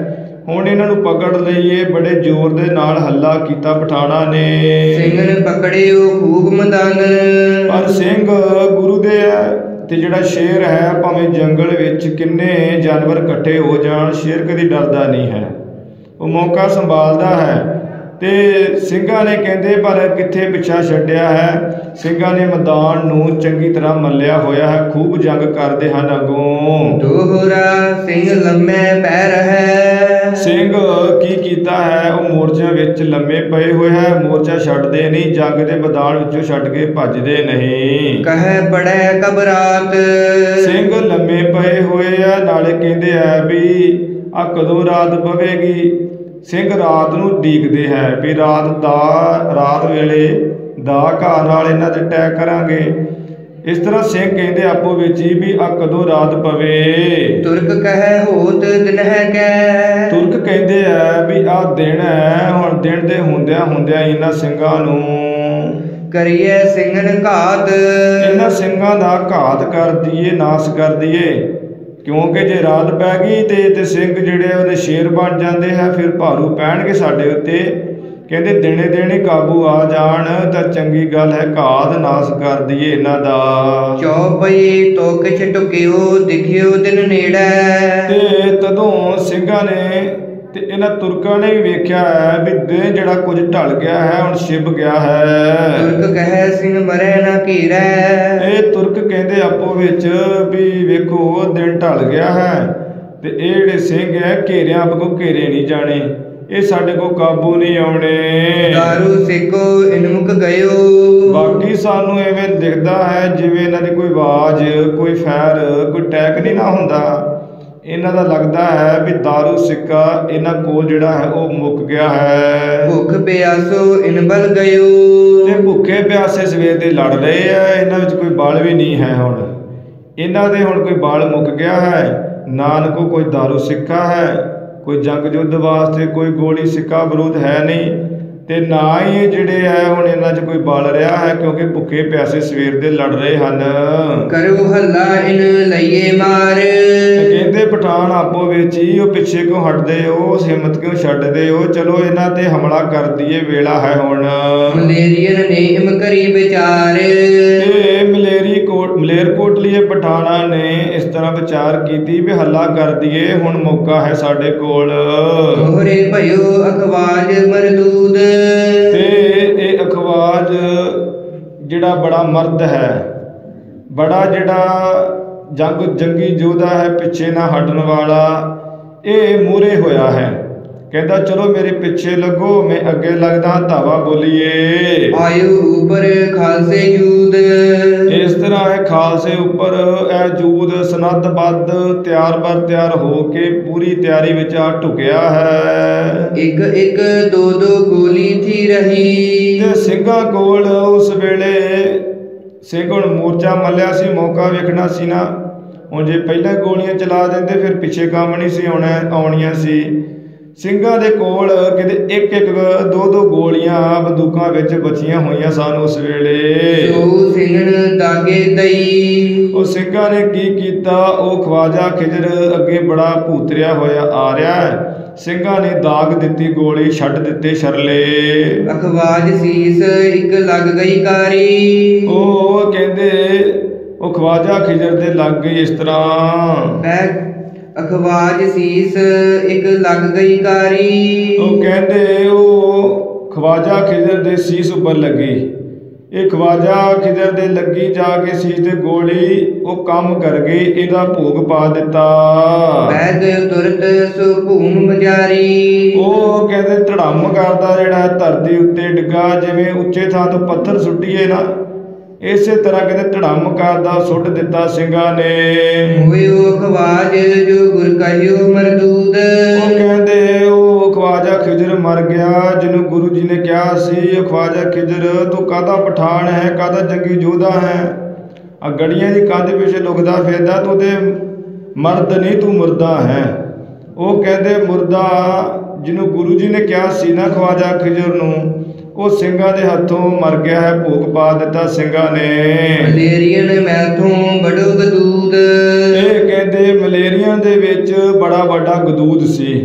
ਹੁਣ ਇਹਨਾਂ ਨੂੰ ਪਕੜ ਲਈਏ। ਬੜੇ ਜ਼ੋਰ ਦੇ ਨਾਲ ਹੱਲਾ ਕੀਤਾ ਪਠਾਣਾਂ ਨੇ। ਸਿੰਘਨ ਪਕੜਿਓ ਖੂਬ ਮਦਨ। ਪਰ ਸਿੰਘ ਗੁਰੂ ਦੇ ਹੈ ਤੇ ਜਿਹੜਾ ਸ਼ੇਰ ਹੈ, ਭਾਵੇਂ ਜੰਗਲ ਵਿੱਚ ਕਿੰਨੇ ਜਾਨਵਰ ਇਕੱਠੇ ਹੋ ਜਾਣ, ਸ਼ੇਰ ਕਦੀ ਡਰਦਾ ਨਹੀਂ ਹੈ, ਉਹ ਮੌਕਾ ਸੰਭਾਲਦਾ ਹੈ। ਤੇ ਸਿੰਘਾਂ ਨੇ ਕਹਿੰਦੇ ਪਰ ਕਿੱਥੇ ਪਿੱਛਾ ਛੱਡਿਆ ਹੈ। ਸਿੰਘਾਂ ਨੇ ਮੈਦਾਨ ਨੂੰ ਚੰਗੀ ਤਰ੍ਹਾਂ ਮੱਲਿਆ ਹੋਇਆ ਹੈ, ਖੂਬ ਜੰਗ ਕਰਦੇ ਹਨ ਅੱਗੋਂ। ਦੋਹਰਾ ਸਿੰਘ ਲੰਮੇ ਪੈਰ ਹੈ। ਸਿੰਘ ਕੀ ਕੀਤਾ ਹੈ, ਉਹ ਮੋਰਚਿਆਂ ਵਿੱਚ ਲੰਮੇ ਪਏ ਹੋਏ ਹੈ, ਮੋਰਚਾ ਛੱਡਦੇ ਨਹੀਂ, ਜੰਗ ਦੇ ਮੈਦਾਨ ਵਿੱਚੋਂ ਛੱਡ ਕੇ ਭੱਜਦੇ ਨਹੀਂ। ਕਹੇ ਬੜੇ ਘਬਰਾਤ। ਸਿੰਘ ਲੰਮੇ ਪਏ ਹੋਏ ਆ, ਨਾਲੇ ਕਹਿੰਦੇ ਆ ਵੀ ਆ ਕਦੋਂ ਰਾਤ ਪਵੇਗੀ। ਸਿੰਘ ਰਾਤ ਨੂੰ ਉਡੀਕਦੇ ਹੈ ਵੀ ਰਾਤ ਦਾ ਰਾਤ ਵੇਲੇ ਦਾ ਘਾਹ ਨਾਲ ਇਹਨਾਂ ਤੇ ਅਟੈਕ ਕਰਾਂਗੇ। ਇਸ ਤਰ੍ਹਾਂ ਸਿੰਘ ਕਹਿੰਦੇ ਆਪੋ ਵਿੱਚ ਹੀ ਵੀ ਆ ਕਦੋਂ ਰਾਤ ਪਵੇ। ਤੁਰਕ ਕਹੇ ਹੋਤ ਦਿਨ ਹੈ ਕੈ। ਤੁਰਕ ਕਹਿੰਦੇ ਆ ਵੀ ਆ ਦਿਨ ਹੈ, ਹੁਣ ਦਿਨ ਦੇ ਹੁੰਦਿਆਂ ਹੁੰਦਿਆਂ ਇਹਨਾਂ ਸਿੰਘਾਂ ਨੂੰ ਕਰੀਏ ਸਿੰਘਨ ਘਾਤ। ਇਹਨਾਂ ਸਿੰਘਾਂ ਦਾ ਘਾਤ ਕਰ ਦਈਏ, ਨਾਸ ਕਰ ਦਈਏ। ਕਿਉਂਕਿ ਜੇ ਰਾਤ ਪੈ ਗਈ ਤੇ ਤੇ ਸਿੰਘ ਜਿਹੜੇ ਉਹਦੇ ਸ਼ੇਰ ਬਣ ਜਾਂਦੇ ਹੈ, ਫਿਰ ਭਾਰੂ ਪੈਣਗੇ ਸਾਡੇ ਉੱਤੇ। ਕਹਿੰਦੇ ਦਿਨੇ ਦਿਨੇ ਕਾਬੂ ਆ ਜਾਣ ਤਾਂ ਚੰਗੀ ਗੱਲ ਹੈ, ਘਾਤ ਨਾਸ ਕਰ ਦਈਏ ਇਹਨਾਂ ਦਾ। ਚੌਪਈ ਤੋ ਕਿਛ ਟੁਕਿਓ ਦਿਖਿਓ ਦਿਨ ਨੇੜੇ। ਤੇ ਤਦੋਂ ਸਿੰਘਾਂ ਨੇ ਤੇ ਇਹਨਾਂ ਤੁਰਕਾਂ ਨੇ ਵੀ ਵੇਖਿਆ ਹੈ ਵੀ ਦਿਨ ਜਿਹੜਾ ਕੁਝ ਢਲ ਗਿਆ ਹੈ, ਹੁਣ ਛਿਪ ਗਿਆ ਹੈ। ਤੁਰਕ ਕਹੇ ਸਿੰਘ ਮਰੇ ਨਾ ਘੀਰੈ। ਇਹ ਤੁਰਕ ਕਹਿੰਦੇ ਆਪੋ ਵਿੱਚ ਵੀ ਵੇਖੋ ਦਿਨ ਢਲ ਗਿਆ ਹੈ ਤੇ ਇਹ ਜਿਹੜੇ ਸਿੰਘ ਹੈ ਘੇਰਿਆਂ ਅੱਗੋਂ ਘੇਰੇ ਨਹੀਂ ਜਾਣੇ, ਇਹ ਸਾਡੇ ਕੋਲ ਕਾਬੂ ਨਹੀਂ ਆਉਣੇ। ਦਾਰੂ ਸਿੱਕੋ ਇਨਮੁਕ ਗਇਓ। ਬਾਕੀ ਸਾਨੂੰ ਐਵੇਂ ਦਿਖਦਾ ਹੈ ਜਿਵੇਂ ਇਹਨਾਂ ਦੀ ਕੋਈ ਆਵਾਜ਼, ਕੋਈ ਫੈਰ, ਕੋਈ ਟੈਕ ਨਹੀਂ ਨਾ ਹੁੰਦਾ। ਇਹਨਾਂ ਦਾ ਲੱਗਦਾ ਹੈ ਵੀ ਦਾਰੂ ਸਿੱਕਾ ਇਹਨਾਂ ਕੋਲ ਜਿਹੜਾ ਹੈ ਉਹ ਮੁੱਕ ਗਿਆ ਹੈ। ਭੁੱਖ ਪਿਆਸੋ ਇਨ ਬਲ ਗਇਓ। ਤੇ ਭੁੱਖੇ ਪਿਆਸੇ ਸਵੇਰ ਦੇ ਲੜ ਰਹੇ ਆ, ਇਹਨਾਂ ਵਿੱਚ ਕੋਈ ਬਲ ਵੀ ਨਹੀਂ ਹੈ। ਹੁਣ ਇਹਨਾਂ ਦੇ ਹੁਣ ਕੋਈ ਬਲ ਮੁੱਕ ਗਿਆ ਹੈ, ਨਾ ਕੋ ਕੋਈ ਦਾਰੂ ਸਿੱਕਾ ਹੈ, ਕੋਈ ਜੰਗ ਯੁੱਧ ਵਾਸਤੇ ਕੋਈ ਗੋਲੀ ਸਿੱਕਾ ਬਰੂਦ ਹੈ ਨਹੀਂ, ਤੇ ਨਾ ਹੀ ਇਹ ਜਿਹੜੇ ਹੈ ਹੁਣ ਇਹਨਾਂ 'ਚ ਕੋਈ ਬਲ ਰਿਹਾ ਹੈ, ਕਿਉਂਕਿ ਭੁੱਖੇ ਪਿਆਸੇ ਸਵੇਰ ਦੇ ਲੜ ਰਹੇ ਹਨ। ਕਰੋ ਹੱਲਾ ਇਨ ਲਈਏ ਮਾਰ। ਕਹਿੰਦੇ ਪਠਾਨ ਆਪੋ ਵਿੱਚ ਹੀ ਉਹ ਪਿੱਛੇ ਕਿਉਂ ਹਟਦੇ ਹੋ, ਉਸ ਹਿੰਮਤ ਕਿਉਂ ਛੱਡਦੇ ਹੋ, ਚਲੋ ਇਹਨਾਂ ਤੇ ਹਮਲਾ ਕਰ ਦਈਏ, ਵੇਲਾ ਹੈ ਹੁਣ। ਮਲੇਰੀਅਨ ਨੇਮ ਕਰੀ ਵਿਚਾਰ। ਤੇ ਮਲੇਰੀ ਕੋਟ ਮਲੇਰਕੋਟਲੀਏ ਪਠਾਨਾਂ ਨੇ ਇਸ ਤਰ੍ਹਾਂ ਵਿਚਾਰ ਕੀਤੀ ਵੀ ਹੱਲਾ ਕਰ ਦਈਏ, ਹੁਣ ਮੌਕਾ ਹੈ ਸਾਡੇ ਕੋਲ। ਦੋਹਰੇ ਭਇਓ ਅਖਵਾਜ ਮਰਦੂਦ। ਤੇ ਇਹ ਅਖਵਾਜ ਜਿਹੜਾ ਬੜਾ ਮਰਦ ਹੈ, ਬੜਾ ਜਿਹੜਾ ਜੰਗ ਜੰਗੀ ਯੋਧਾ ਹੈ, ਪਿੱਛੇ ਨਾ ਹਟਣ ਵਾਲਾ, ਇਹ ਮੂਹਰੇ ਹੋਇਆ ਹੈ। ਕਹਿੰਦਾ ਚਲੋ ਮੇਰੇ ਪਿੱਛੇ ਲੱਗੋ, ਮੈਂ ਅੱਗੇ ਲੱਗਦਾ, ਧਾਵਾ ਬੋਲੀਏ। ਆਇਓ ਉਪਰ ਖਾਲਸੇ ਜੂਦ। ਇਸ ਤਰ੍ਹਾਂ ਹੈ ਖਾਲਸੇ ਉੱਪਰ ਇਹ ਜੂਦ ਸਨੱਧਬੱਧ ਤਿਆਰ ਬਰ ਤਿਆਰ ਹੋ ਕੇ ਪੂਰੀ ਤਿਆਰੀ ਵਿੱਚ ਆ ਢੁਕਿਆ ਹੈ। ਇੱਕ ਇੱਕ ਦੋ ਦੋ ਗੋਲੀ ਥੀ ਰਹੀ। ਤੇ ਸਿੰਘਾਂ ਕੋਲ ਉਸ ਵੇਲੇ ਸਿੰਘ ਹੁਣ ਮੋਰਚਾ ਮੱਲਿਆ ਸੀ, ਮੌਕਾ ਵੇਖਣਾ ਸੀ ਨਾ। ਹੁਣ ਜੇ ਪਹਿਲਾਂ ਗੋਲੀਆਂ ਚਲਾ ਦਿੰਦੇ ਫਿਰ ਪਿੱਛੇ ਕੰਮ ਨਹੀਂ ਸੀ ਆਉਣਾ ਆਉਣੀਆਂ ਸੀ। ਸਿੰਘਾਂ ਦੇ ਕੋਲ ਕਿਤੇ ਇੱਕ ਇੱਕ ਦੋ ਦੋ ਗੋਲੀਆਂ ਬੰਦੂਕਾਂ ਵਿੱਚ ਬਚੀਆਂ ਹੋਈਆਂ ਸਨ ਉਸ ਵੇਲੇ। ਸੋ ਸਿੰਘਨ ਦਾਗੇ ਦਈ। ਉਹ ਸਿੰਘਾਂ ਨੇ ਕੀ ਕੀਤਾ, ਉਹ ਖਵਾਜਾ ਖਿਜਰ ਅੱਗੇ ਬੜਾ ਭੂਤਰਿਆ ਹੋਇਆ ਆ ਰਿਹਾ ਹੈ। ਸਿੰਘਾਂ ਨੇ ਦਾਗ ਦਿੱਤੀ ਗੋਲੀ, ਛੱਡ ਦਿੱਤੇ ਛਰਲੇ। ਅਖਵਾਜ ਸੀਸ ਇੱਕ ਲੱਗ ਗਈ ਕਾਰੀ। ਉਹ ਕਹਿੰਦੇ ਉਹ ਖਵਾਜਾ ਖਿਜਰ ਦੇ ਲੱਗ ਗਈ ਇਸ ਤਰ੍ਹਾਂ। ਬੈ ਅਖਵਾਜ ਸੀਸ ਇੱਕ ਲੱਗ ਗਈ ਕਾਰੀ। ਉਹ ਕਹਿੰਦੇ ਉਹ ਖਵਾਜਾ ਖਿਜਰ ਦੇ ਸੀਸ ਉੱਪਰ ਲੱਗੀ। ਇਹ ਖਵਾਜਾ ਖਿਜਰ ਦੇ ਲੱਗੀ ਜਾ ਕੇ ਸੀਸ ਤੇ ਗੋਲੀ, ਉਹ ਕੰਮ ਕਰ ਗਈ, ਇਹਦਾ ਭੋਗ ਪਾ ਦਿੱਤਾ। ਬੈਗ ਤੁਰਤ ਸੋ ਭੂਮ ਬਜਾਰੀ। ਉਹ ਕਹਿੰਦੇ ਧੜਮ ਕਰਦਾ ਜਿਹੜਾ ਧਰਤੀ ਉੱਤੇ ਡਿੱਗਾ, ਜਿਵੇਂ ਉੱਚੇ ਥਾਂ ਤੋਂ ਪੱਥਰ ਸੁੱਟੀਏ ਨਾ, ਇਸੇ ਤਰ੍ਹਾਂ ਕਹਿੰਦੇ ਧੜਮ ਕਰਦਾ ਸੁੱਟ ਦਿੱਤਾ ਸਿੰਘਾਂ ਨੇ। ਹੋਇਓ ਖਵਾਜ ਜੋ ਗੁਰ ਕਹਿਓ ਮਰਦੂਦ। ਉਹ ਕਹਿੰਦੇ ਉਹ ਖਵਾਜਾ ਖਿਜਰ ਮਰ ਗਿਆ ਜਿਹਨੂੰ ਗੁਰੂ ਜੀ ਨੇ ਕਿਹਾ ਸੀ, ਖਵਾਜਾ ਖਿਜਰ ਤੂੰ ਕਾਹਦਾ ਪਠਾਨ ਹੈ, ਕਾਹਦਾ ਜੰਗੀ ਯੋਧਾ ਹੈ, ਆ ਗੜੀਆਂ ਦੀ ਕੰਧ ਪਿੱਛੇ ਲੁਕਦਾ ਫਿਰਦਾ, ਤੂੰ ਤੇ ਮਰਦ ਨਹੀਂ, ਤੂੰ ਮੁਰਦਾ ਹੈ। ਉਹ ਕਹਿੰਦੇ ਮੁਰਦਾ ਜਿਹਨੂੰ ਗੁਰੂ ਜੀ ਨੇ ਕਿਹਾ ਸੀ ਨਾ ਖਵਾਜਾ ਖਿਜਰ ਨੂੰ, ਉਹ ਸਿੰਘਾਂ ਦੇ ਹੱਥੋਂ ਮਰ ਗਿਆ ਹੈ, ਭੋਗ ਪਾ ਦਿੱਤਾ ਸਿੰਘਾਂ ਨੇ। ਮਲੇਰੀਅਨ ਮੈਥੋਂ ਬੜੋ ਗਦੂਦ। ਇਹ ਕਹਿੰਦੇ ਮਲੇਰੀਆ ਦੇ ਵਿੱਚ ਬੜਾ ਵੱਡਾ ਗਦੂਦ ਸੀ।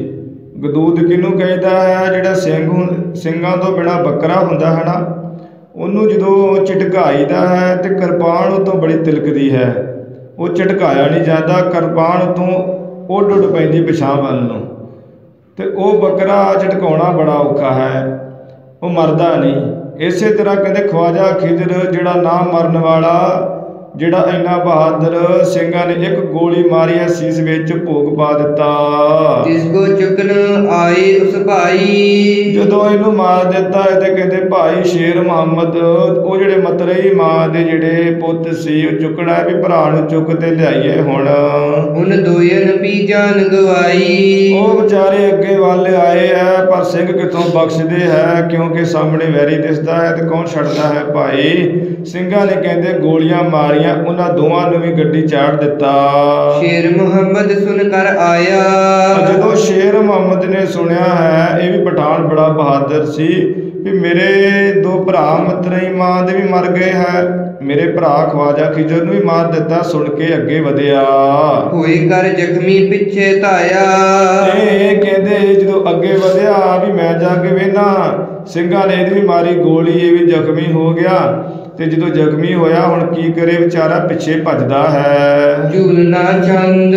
ਗਦੂਦ ਕਿਹਨੂੰ ਕਹਿੰਦਾ ਹੈ? ਜਿਹੜਾ ਸਿੰਘ ਹੁੰ- ਸਿੰਘਾਂ ਤੋਂ ਬਿਨਾਂ ਬੱਕਰਾ ਹੁੰਦਾ ਹੈ ਨਾ, ਉਹਨੂੰ ਜਦੋਂ ਝਟਕਾਈਦਾ ਹੈ ਤੇ ਕਿਰਪਾਨ ਉਤੋਂ ਬੜੀ ਤਿਲਕਦੀ ਹੈ, ਉਹ ਝਟਕਾਇਆ ਨਹੀਂ ਜਾਂਦਾ, ਕਿਰਪਾਨ ਉਤੋਂ ਉੱਡ ਉੱਡ ਪੈਂਦੀ ਪਿਛਾਂ ਵੱਲ ਨੂੰ, ਤੇ ਉਹ ਬੱਕਰਾ ਝਟਕਾਉਣਾ ਬੜਾ ਔਖਾ ਹੈ, ਉਹ ਮਰਦਾ ਨਹੀਂ। ਇਸੇ ਤਰ੍ਹਾਂ ਕਹਿੰਦੇ ਖਵਾਜਾ ਖਿਜ਼ਰ ਜਿਹੜਾ ਨਾ ਮਰਨ ਵਾਲਾ, ਜਿਹੜਾ ਇੰਨਾ ਬਹਾਦਰ, ਸਿੰਘਾਂ ਨੇ ਇੱਕ ਗੋਲੀ ਮਾਰੀ ਹੈ ਸੀਸ ਵਿੱਚ, ਭੋਗ ਪਾ ਦਿੱਤਾ। ਜਿਸ ਕੋ ਚੁੱਕਣ ਆਏ ਉਸ ਭਾਈ, ਜਦੋਂ ਇਹਨੂੰ ਮਾਰ ਦਿੱਤਾ ਤੇ ਕਹਿੰਦੇ ਭਾਈ ਸ਼ੇਰ ਮੁਹੰਮਦ, ਉਹ ਜਿਹੜੇ ਮਤਰੇਈ ਮਾਂ ਦੇ ਜਿਹੜੇ ਪੁੱਤ ਸੀ, ਉਹ ਚੁੱਕਣਾ ਵੀ ਭਰਾ ਨੂੰ ਚੁੱਕ ਤੇ ਲਿਆਈਏ ਹੁਣ। ਉਨ ਦੋਇਨ ਪੀ ਜਾਨ ਗਵਾਈ, ਉਹ ਵਿਚਾਰੇ ਅੱਗੇ ਵੱਲ ਆਏ ਹੈ, ਪਰ ਸਿੰਘ ਕਿੱਥੋਂ ਬਖਸ਼ਦੇ ਹੈ, ਕਿਉਂਕਿ ਸਾਹਮਣੇ ਵੈਰੀ ਦਿਸਦਾ ਹੈ ਤੇ ਕੌਣ ਛੱਡਦਾ ਹੈ ਭਾਈ। ਸਿੰਘਾਂ ਨੇ ਕਹਿੰਦੇ ਗੋਲੀਆਂ ਮਾਰੀਆਂ, ਉਹਨਾਂ ਦੋਵਾਂ ਨੂੰ ਵੀ ਗੱਡੀ ਚਾੜ ਦਿੱਤਾ। ਸ਼ੇਰ ਮੁਹੰਮਦ ਸੁਣ ਕਰ ਆਇਆ, ਜਦੋਂ ਸ਼ੇਰ ਮੁਹੰਮਦ ਨੇ ਸੁਣਿਆ ਹੈ, ਇਹ ਵੀ ਪਠਾਨ ਬੜਾ ਬਹਾਦਰ ਸੀ, ਵੀ ਮੇਰੇ ਦੋ ਭਰਾ ਮਤਰੇਈ ਮਾਂ ਦੇ ਵੀ ਮਰ ਗਏ ਹੈ, ਮੇਰੇ ਭਰਾ ਖਵਾਜਾ ਖਿਜ਼ਰ ਨੂੰ ਵੀ ਮਾਰ ਦਿੱਤਾ। ਸੁਣ ਕੇ ਅੱਗੇ ਵਧਿਆ, ਹੋਏ ਕਰ ਜ਼ਖਮੀ ਪਿੱਛੇ ਧਾਇਆ। ਇਹ ਕਹਿੰਦੇ ਜਦੋਂ ਅੱਗੇ ਵਧਿਆ ਵੀ ਮੈਂ ਜਾ ਕੇ ਵੇਖਾਂ, ਸਿੰਘਾਂ ਨੇ ਇਹਦੀ ਵੀ ਮਾਰੀ ਗੋਲੀ, ਇਹ ਵੀ ਜ਼ਖਮੀ ਹੋ ਗਿਆ। ਤੇ ਜਦੋਂ ਜ਼ਖਮੀ ਹੋਇਆ, ਹੁਣ ਕੀ ਕਰੇ ਵਿਚਾਰਾ, ਪਿੱਛੇ ਭੱਜਦਾ ਹੈ। ਝੂਲਣਾ ਚੰਦ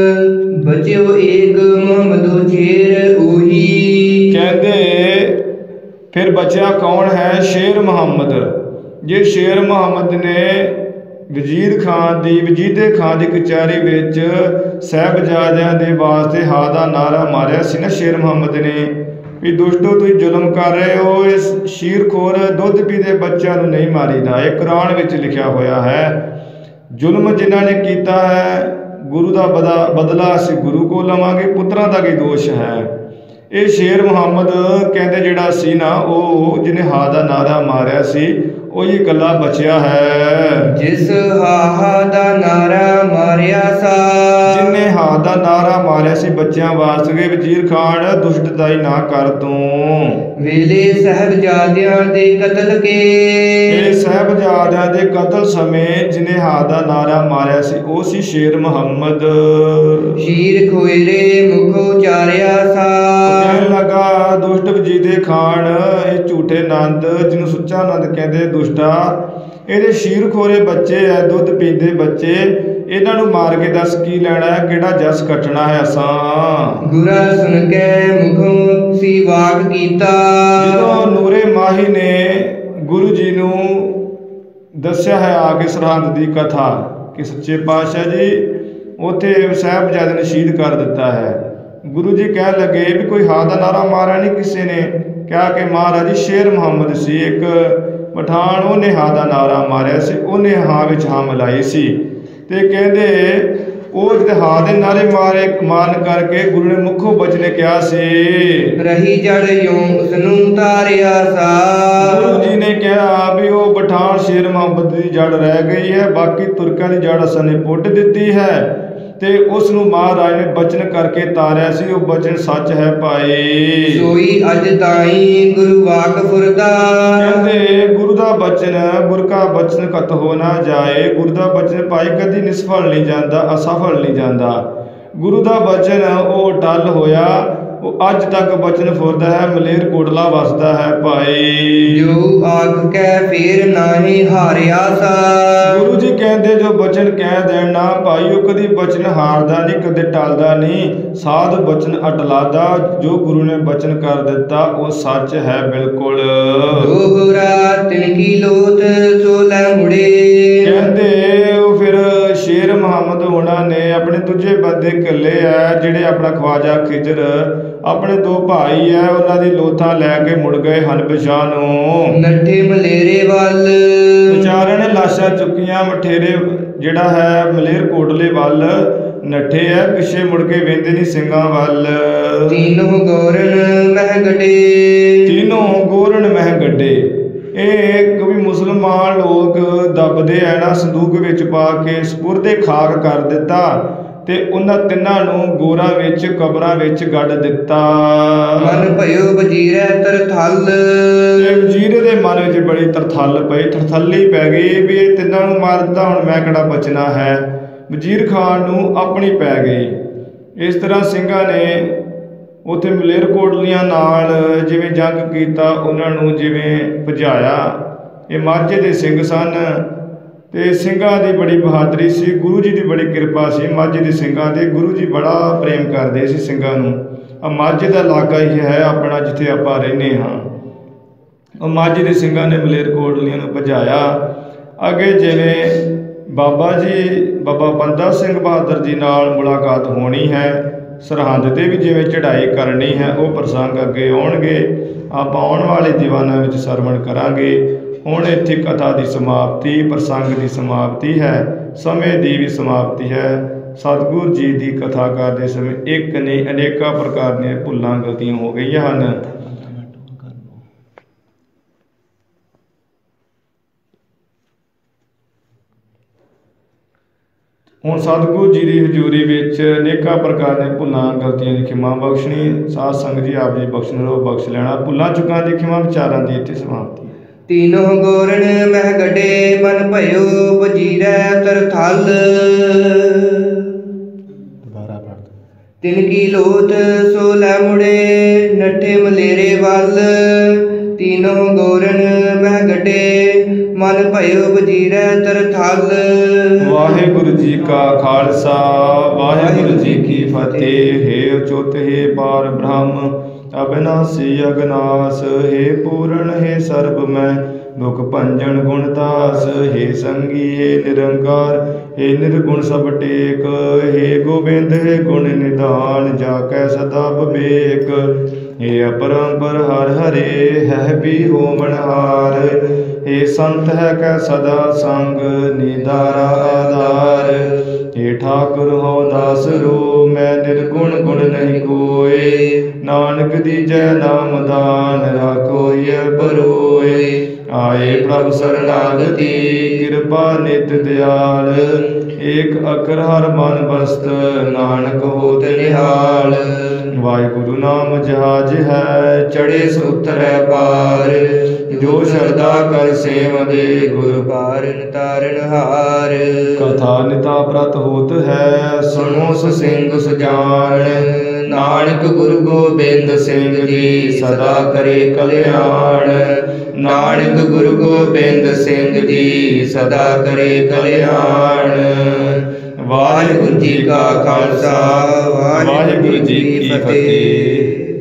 ਬਚਿਓ ਏਕ ਮੁਹੰਮਦੋ ਸ਼ੇਰ ਉਹੀ, ਕਹਿੰਦੇ ਫਿਰ ਬਚਿਆ ਕੌਣ ਹੈ? ਸ਼ੇਰ ਮੁਹੰਮਦ। ਜੇ ਸ਼ੇਰ ਮੁਹੰਮਦ ਨੇ ਵਜ਼ੀਰ ਖਾਨ ਦੀ ਵਜੀਦੇ ਖਾਨ ਦੀ ਕਚਹਿਰੀ ਵਿੱਚ ਸਾਹਿਬਜ਼ਾਦਿਆਂ ਦੇ ਵਾਸਤੇ ਹਾ ਦਾ ਨਾਰਾ ਮਾਰਿਆ ਸੀ ਨਾ ਸ਼ੇਰ ਮੁਹੰਮਦ ਨੇ, ਵੀ ਦੋਸਤੋ ਤੁਸੀਂ ਜ਼ੁਲਮ ਕਰ ਰਹੇ ਹੋ, ਇਸ ਸ਼ੀਰਖੋਰ ਦੁੱਧ ਪੀਂਦੇ ਬੱਚਿਆਂ ਨੂੰ ਨਹੀਂ ਮਾਰੀਦਾ। ਇਹ ਕੁਰਾਨ ਵਿੱਚ ਲਿਖਿਆ ਹੋਇਆ ਹੈ। ਜ਼ੁਲਮ ਜਿਨ੍ਹਾਂ ਨੇ ਕੀਤਾ ਹੈ, ਗੁਰੂ ਦਾ ਬਦਾ ਬਦਲਾ ਅਸੀਂ ਗੁਰੂ ਕੋਲ ਲਵਾਂਗੇ, ਪੁੱਤਰਾਂ ਦਾ ਕੀ ਦੋਸ਼ ਹੈ। ਇਹ ਸ਼ੇਰ ਮੁਹੰਮਦ ਕਹਿੰਦੇ ਜਿਹੜਾ ਸੀ ਨਾ, ਉਹ ਜਿਹਨੇ ਹਾ ਦਾ ਨਾਰਾ ਮਾਰਿਆ ਸੀ, ਉਹ ਹੀ ਇਕੱਲਾ ਬਚਿਆ ਹੈ। ਜਿਸ ਹਾ ਦਾ ਨਾਰਾ ਮਾਰਿਆ ਸਾ, ਜਿਨੇ ਹਾ ਦਾ ਨਾਰਾ ਮਾਰਿਆ ਸੀ ਬੱਚਿਆਂ ਵਾਸਤੇ, ਵਜ਼ੀਰ ਖਾਨ ਦੁਸ਼ਟਤਾਈ ਨਾ ਕਰ ਤੂੰ। ਵੇਲੇ ਸਾਹਿਬਜ਼ਾਦਿਆਂ ਦੇ ਕਤਲ ਕੇ, ਇਹ ਸਾਹਿਬਜ਼ਾਦਿਆਂ ਦੇ ਕਤਲ ਸਮੇਂ ਜਿਨੇ ਹਾ ਦਾ ਨਾਰਾ ਮਾਰਿਆ ਸੀ, ਉਹ ਸੀ ਸ਼ੇਰ ਮੁਹੰਮਦ। ਸ਼ੀਰ ਖੋਇਰੇ ਮੁਖੋ ਚਾਰਿਆ ਸਾ, ਕਹਿਣ ਲੱਗਾ ਦੁਸ਼ਟ ਵਜੀਦੇ ਖਾਨ, ਇਹ ਝੂਠੇ ਨੰਦ ਜਿਹਨੂੰ ਸੁੱਚਾ ਨੰਦ ਕਹਿੰਦੇ, ਦੁਸ਼ਟਾ, ਇਹਦੇ ਸ਼ੀਰ ਖੋਰੇ ਬੱਚੇ ਐ, ਦੁੱਧ ਪੀਂਦੇ ਬੱਚੇ, ਇਹਨਾਂ ਨੂੰ ਮਾਰ ਕੇ ਦੱਸ ਕੀ ਲੈਣਾ ਹੈ, ਕਿਹੜਾ ਜਸ ਕੱਟਣਾ ਹੈ ਅਸਾਂ। ਗੁਰਾ ਸੁਣ ਕੇ ਮੁਖੋਂ ਸੀ ਵਾਕ ਕੀਤਾ, ਜਦੋਂ ਨੂਰੇ ਮਾਹੀ ਨੇ ਗੁਰੂ ਜੀ ਨੂੰ ਦੱਸਿਆ ਹੈ ਆ ਕੇ ਸਰਹੰਦ ਦੀ ਕਥਾ ਕਿ ਸੱਚੇ ਪਾਤਸ਼ਾਹ ਜੀ ਉੱਥੇ ਸਾਹਿਬਜ਼ਾਦੇ ਨੇ ਸ਼ਹੀਦ ਕਰ ਦਿੱਤਾ ਹੈ, ਗੁਰੂ ਜੀ ਕਹਿਣ ਲੱਗੇ ਵੀ ਕੋਈ ਹਾ ਦਾ ਨਾਰਾ ਮਾਰਿਆ ਨਹੀਂ ਕਿਸੇ ਨੇ, ਕਿਹਾ ਕਿ ਮਹਾਰਾਜ ਜੀ ਸ਼ੇਰ ਮੁਹੰਮਦ ਸੀ ਇੱਕ ਪਠਾਨ, ਉਹਨੇ ਹਾ ਦਾ ਨਾਰਾ ਮਾਰਿਆ ਸੀ, ਉਹਨੇ ਹਾਂ ਵਿੱਚ ਹਾਂ ਮਿਲਾਈ ਸੀ। ਤੇ ਕਹਿੰਦੇ ਉਹ ਜਿਹੜੇ ਹਾ ਦੇ ਨਾਰੇ ਮਾਰੇ ਮਾਰਨ ਕਰਕੇ ਗੁਰੂ ਨੇ ਮੁੱਖੋਂ ਬਚਨੇ ਕਿਹਾ ਸੀ, ਰਹੀ ਜੜ ਯੋਂ ਉਸ ਨੂੰ ਤਾਰਿਆ ਸਾ। ਗੁਰੂ ਜੀ ਨੇ ਕਿਹਾ ਵੀ ਉਹ ਪਠਾਨ ਸ਼ੇਰ ਮੁਹੰਮਦ ਦੀ ਜੜ ਰਹਿ ਗਈ ਹੈ, ਬਾਕੀ ਤੁਰਕਾਂ ਦੀ ਜੜ ਅਸਾਂ ਨੇ ਪੁੱਟ ਦਿੱਤੀ ਹੈ। ਤੇ ਉਸ ਨੂੰ ਮਹਾਰਾਜ ਨੇ ਬਚਨ ਕਰਕੇ ਤਾਰਿਆ ਸੀ, ਉਹ ਬਚਨ ਸੱਚ ਹੈ ਭਾਈ। ਸੋਈ ਅਜ ਤਾਈ ਗੁਰੂ ਵਾਕ ਫੁਰਦਾ, ਕਹਿੰਦੇ ਗੁਰੂ ਦਾ ਬਚਨ, ਗੁਰ ਕਾ ਬਚਨ ਕਤ ਹੋ ਨਾ ਜਾਏ। ਗੁਰੂ ਦਾ ਬਚਨ ਭਾਈ ਕਦੀ ਨਿਸਫਲ ਨਹੀਂ ਜਾਂਦਾ, ਅਸਫਲ ਨਹੀਂ ਜਾਂਦਾ। ਗੁਰੂ ਦਾ ਬਚਨ ਉਹ ਟਲ ਹੋਇਆ, ਉਹ ਅੱਜ ਤੱਕ ਬਚਨ ਫੁਰਦਾ ਹੈ, ਮਲੇਰ ਕੋਟਲਾ ਵਸਦਾ ਹੈ ਭਾਈ। ਜੋ ਆਖ ਕੇ ਫੇਰ ਨਾਹੀ ਹਾਰਿਆ ਸਾ, ਗੁਰੂ ਜੀ ਕਹਿੰਦੇ ਜੋ ਬਚਨ ਕਹਿ ਦੇਣ ਨਾ ਭਾਈ, ਉਹ ਕਦੀ ਬਚਨ ਹਾਰਦਾ ਨਹੀਂ, ਕਦੇ ਟਲਦਾ ਨਹੀਂ, ਸਾਧ ਬਚਨ ਅਟਲਾਦਾ। ਜੋ ਗੁਰੂ ਨੇ ਬਚਨ ਕਰ ਦਿੱਤਾ ਉਹ ਸੱਚ ਹੈ ਬਿਲਕੁਲ। ਦੋਹਰਾ ਤਿਨ ਕੀ ਲੋਥ ਸੋ ਲੈ ਮੁੜੇ, ਕਹਿੰਦੇ ਉਹ ਫਿਰ ਸ਼ੇਰ ਮੁਹੰਮਦ ਹੋਣਾ ਨੇ ਆਪਣੇ ਦੂਜੇ ਬੰਦੇ ਇਕੱਲੇ ਆ, ਜਿਹੜੇ ਆਪਣਾ ਖਵਾਜਾ ਖਿਜ਼ਰ, ਆਪਣੇ ਦੋ ਭਾਈ ਹੈ, ਉਹਨਾਂ ਦੀ ਲੋਥਾਂ ਲੈ ਕੇ ਮੁੜ ਗਏ ਹਨ ਪਿਛਾਂ ਨੂੰ। ਨੱਠੇ ਮਲੇਰੇ ਵੱਲ, ਵਿਚਾਰਿਆਂ ਨੇ ਲਾਸ਼ਾਂ ਚੁੱਕੀਆਂ, ਮਠੇਰੇ ਜਿਹੜਾ ਹੈ ਮਲੇਰ ਕੋਟਲੇ ਵੱਲ ਨੱਠੇ ਹੈ, ਪਿੱਛੇ ਮੁੜ ਕੇ ਵੇਂਦੇ ਨਹੀਂ ਸਿੰਘਾਂ ਵੱਲ। ਤੀਨੋਂ ਗੋਰਨ ਮਹਿ ਗੱਡੇ, ਤੀਨੋਂ ਗੋਰਨ ਮਹਿ ਗੱਡੇ। ਇਹ ਕਵੀ ਮੁਸਲਮਾਨ ਲੋਕ ਦੱਬਦੇ ਆ ਨਾ, ਸੰਦੂਕ ਵਿੱਚ ਪਾ ਕੇ ਸਪੁਰਦੇ ਖਾਕ ਕਰ ਦਿੱਤਾ ਤੇ ਉਹਨਾਂ ਤਿੰਨਾਂ ਨੂੰ ਗੋਰਾਂ ਵਿੱਚ ਕਬਰਾਂ ਵਿੱਚ ਗੱਡ ਦਿੱਤਾ। ਮਨ ਭਇਓ ਵਜੀਰੇ ਤਰਥਲ, ਵਜ਼ੀਰੇ ਦੇ ਮਨ ਵਿੱਚ ਬੜੀ ਤਰਥੱਲ ਪਈ, ਤਰਥੱਲੀ ਪੈ ਗਈ ਵੀ ਇਹ ਤਿੰਨਾਂ ਨੂੰ ਮਾਰ ਦਿੱਤਾ, ਹੁਣ ਮੈਂ ਕਿਹੜਾ ਬਚਣਾ ਹੈ। ਵਜ਼ੀਰ ਖਾਨ ਨੂੰ ਆਪਣੀ ਪੈ ਗਈ। ਇਸ ਤਰ੍ਹਾਂ ਸਿੰਘਾਂ ਨੇ ਉੱਥੇ ਮਲੇਰਕੋਟਲੀਆਂ ਨਾਲ ਜਿਵੇਂ ਜੰਗ ਕੀਤਾ, ਉਹਨਾਂ ਨੂੰ ਜਿਵੇਂ ਭਜਾਇਆ। ਇਹ ਮਾਝੇ ਦੇ ਸਿੰਘ ਸਨ ਅਤੇ ਸਿੰਘਾਂ ਦੀ ਬੜੀ ਬਹਾਦਰੀ ਸੀ। ਗੁਰੂ ਜੀ ਦੀ ਬੜੀ ਕਿਰਪਾ ਸੀ ਮਾਝੇ ਦੇ ਸਿੰਘਾਂ 'ਤੇ। ਗੁਰੂ ਜੀ ਬੜਾ ਪ੍ਰੇਮ ਕਰਦੇ ਸੀ ਸਿੰਘਾਂ ਨੂੰ। ਆ ਮਾਝੇ ਦਾ ਇਲਾਕਾ ਹੀ ਹੈ ਆਪਣਾ, ਜਿੱਥੇ ਆਪਾਂ ਰਹਿੰਦੇ ਹਾਂ। ਉਹ ਮਾਝੇ ਦੇ ਸਿੰਘਾਂ ਨੇ ਮਲੇਰਕੋਟਲੀਆਂ ਨੂੰ ਭਜਾਇਆ। ਅੱਗੇ ਜਿਵੇਂ ਬਾਬਾ ਜੀ ਬਾਬਾ ਬੰਦਾ ਸਿੰਘ ਬਹਾਦਰ ਜੀ ਨਾਲ ਮੁਲਾਕਾਤ ਹੋਣੀ ਹੈ, ਸਰਹੰਦ 'ਤੇ ਵੀ ਜਿਵੇਂ ਚੜ੍ਹਾਈ ਕਰਨੀ ਹੈ, ਉਹ ਪ੍ਰਸੰਗ ਅੱਗੇ ਆਉਣਗੇ। ਆਪਾਂ ਆਉਣ ਵਾਲੇ ਦੀਵਾਨਾਂ ਵਿੱਚ ਸਰਵਣ ਕਰਾਂਗੇ। ਹੁਣ ਇੱਥੇ ਕਥਾ ਦੀ ਸਮਾਪਤੀ, ਪ੍ਰਸੰਗ ਦੀ ਸਮਾਪਤੀ ਹੈ, ਸਮੇਂ ਦੀ ਵੀ ਸਮਾਪਤੀ ਹੈ। ਸਤਿਗੁਰ ਜੀ ਦੀ ਕਥਾ ਕਰਦੇ ਸਮੇਂ ਇੱਕ ਨਹੀਂ ਅਨੇਕਾਂ ਪ੍ਰਕਾਰ ਦੀਆਂ ਭੁੱਲਾਂ ਗਲਤੀਆਂ ਹੋ ਗਈਆਂ ਹਨ। ਹੁਣ ਸਤਿਗੁਰੂ ਜੀ ਦੀ ਹਜ਼ੂਰੀ ਵਿੱਚ ਅਨੇਕਾਂ ਪ੍ਰਕਾਰ ਦੀਆਂ ਭੁੱਲਾਂ ਗਲਤੀਆਂ ਦੀ ਖਿਮਾ ਬਖਸ਼ਣੀ। ਸਾਧ ਸੰਗਤ ਜੀ ਆਪ ਜੀ ਬਖਸ਼ਣ ਰੋ ਬਖਸ਼ ਲੈਣਾ। ਭੁੱਲਾਂ ਚੁੱਕਾਂ ਦੀ ਖਿਮਾ ਵਿਚਾਰਾਂ ਦੀ ਇੱਥੇ ਸਮਾਪਤੀ। तीनों गोरन मह गढ़े मन भयो वजीरै तरथल तिनकी लोथ सो लै मुड़े नठे मलेरे वल। तीनों गोरन मह गढ़े मन भयो वजीरै तरथल। वाहिगुरु जी का खालसा वाहिगुरु जी की फतेह। हे अचुत हे पार ब्रह्म अविनाशी अगनास। हे पूर्ण हे सर्ब मैं दुख भंजन गुणदास। हे संगी हे निरंकार हे निर्गुण सब टेक। हे गोबिंद हे गुण निधान जाकै सदा विवेक। हे अपरंपर हर हरे है भी होमनहार। हे संत है कै सदा संग निदारा आधार। हे ठाकुर हो दास रो मैं निर्गुण गुण नहीं कोय। नानक दीजै नाम दान राखो ये बरोए। आए प्रभु शरणागति कृपा नित दयाल। एक अकर हर मन बस्त नानक होत निहाल। वाहिगुरु नाम जहाज है चढ़े सुतरै पार। जो श्रद्धा कर सेवदे गुरु पारन तारन हार। कथा निता व्रत होत है सुनो सिंह सुजान। नानक गुरु गोबिंद सिंह जी सदा करे कल्याण। नानक गुरु गोबिंद सिंह जी सदा करे कल्याण। वाहिगुरु जी का खालसा वाहिगुरु जी की फतेह।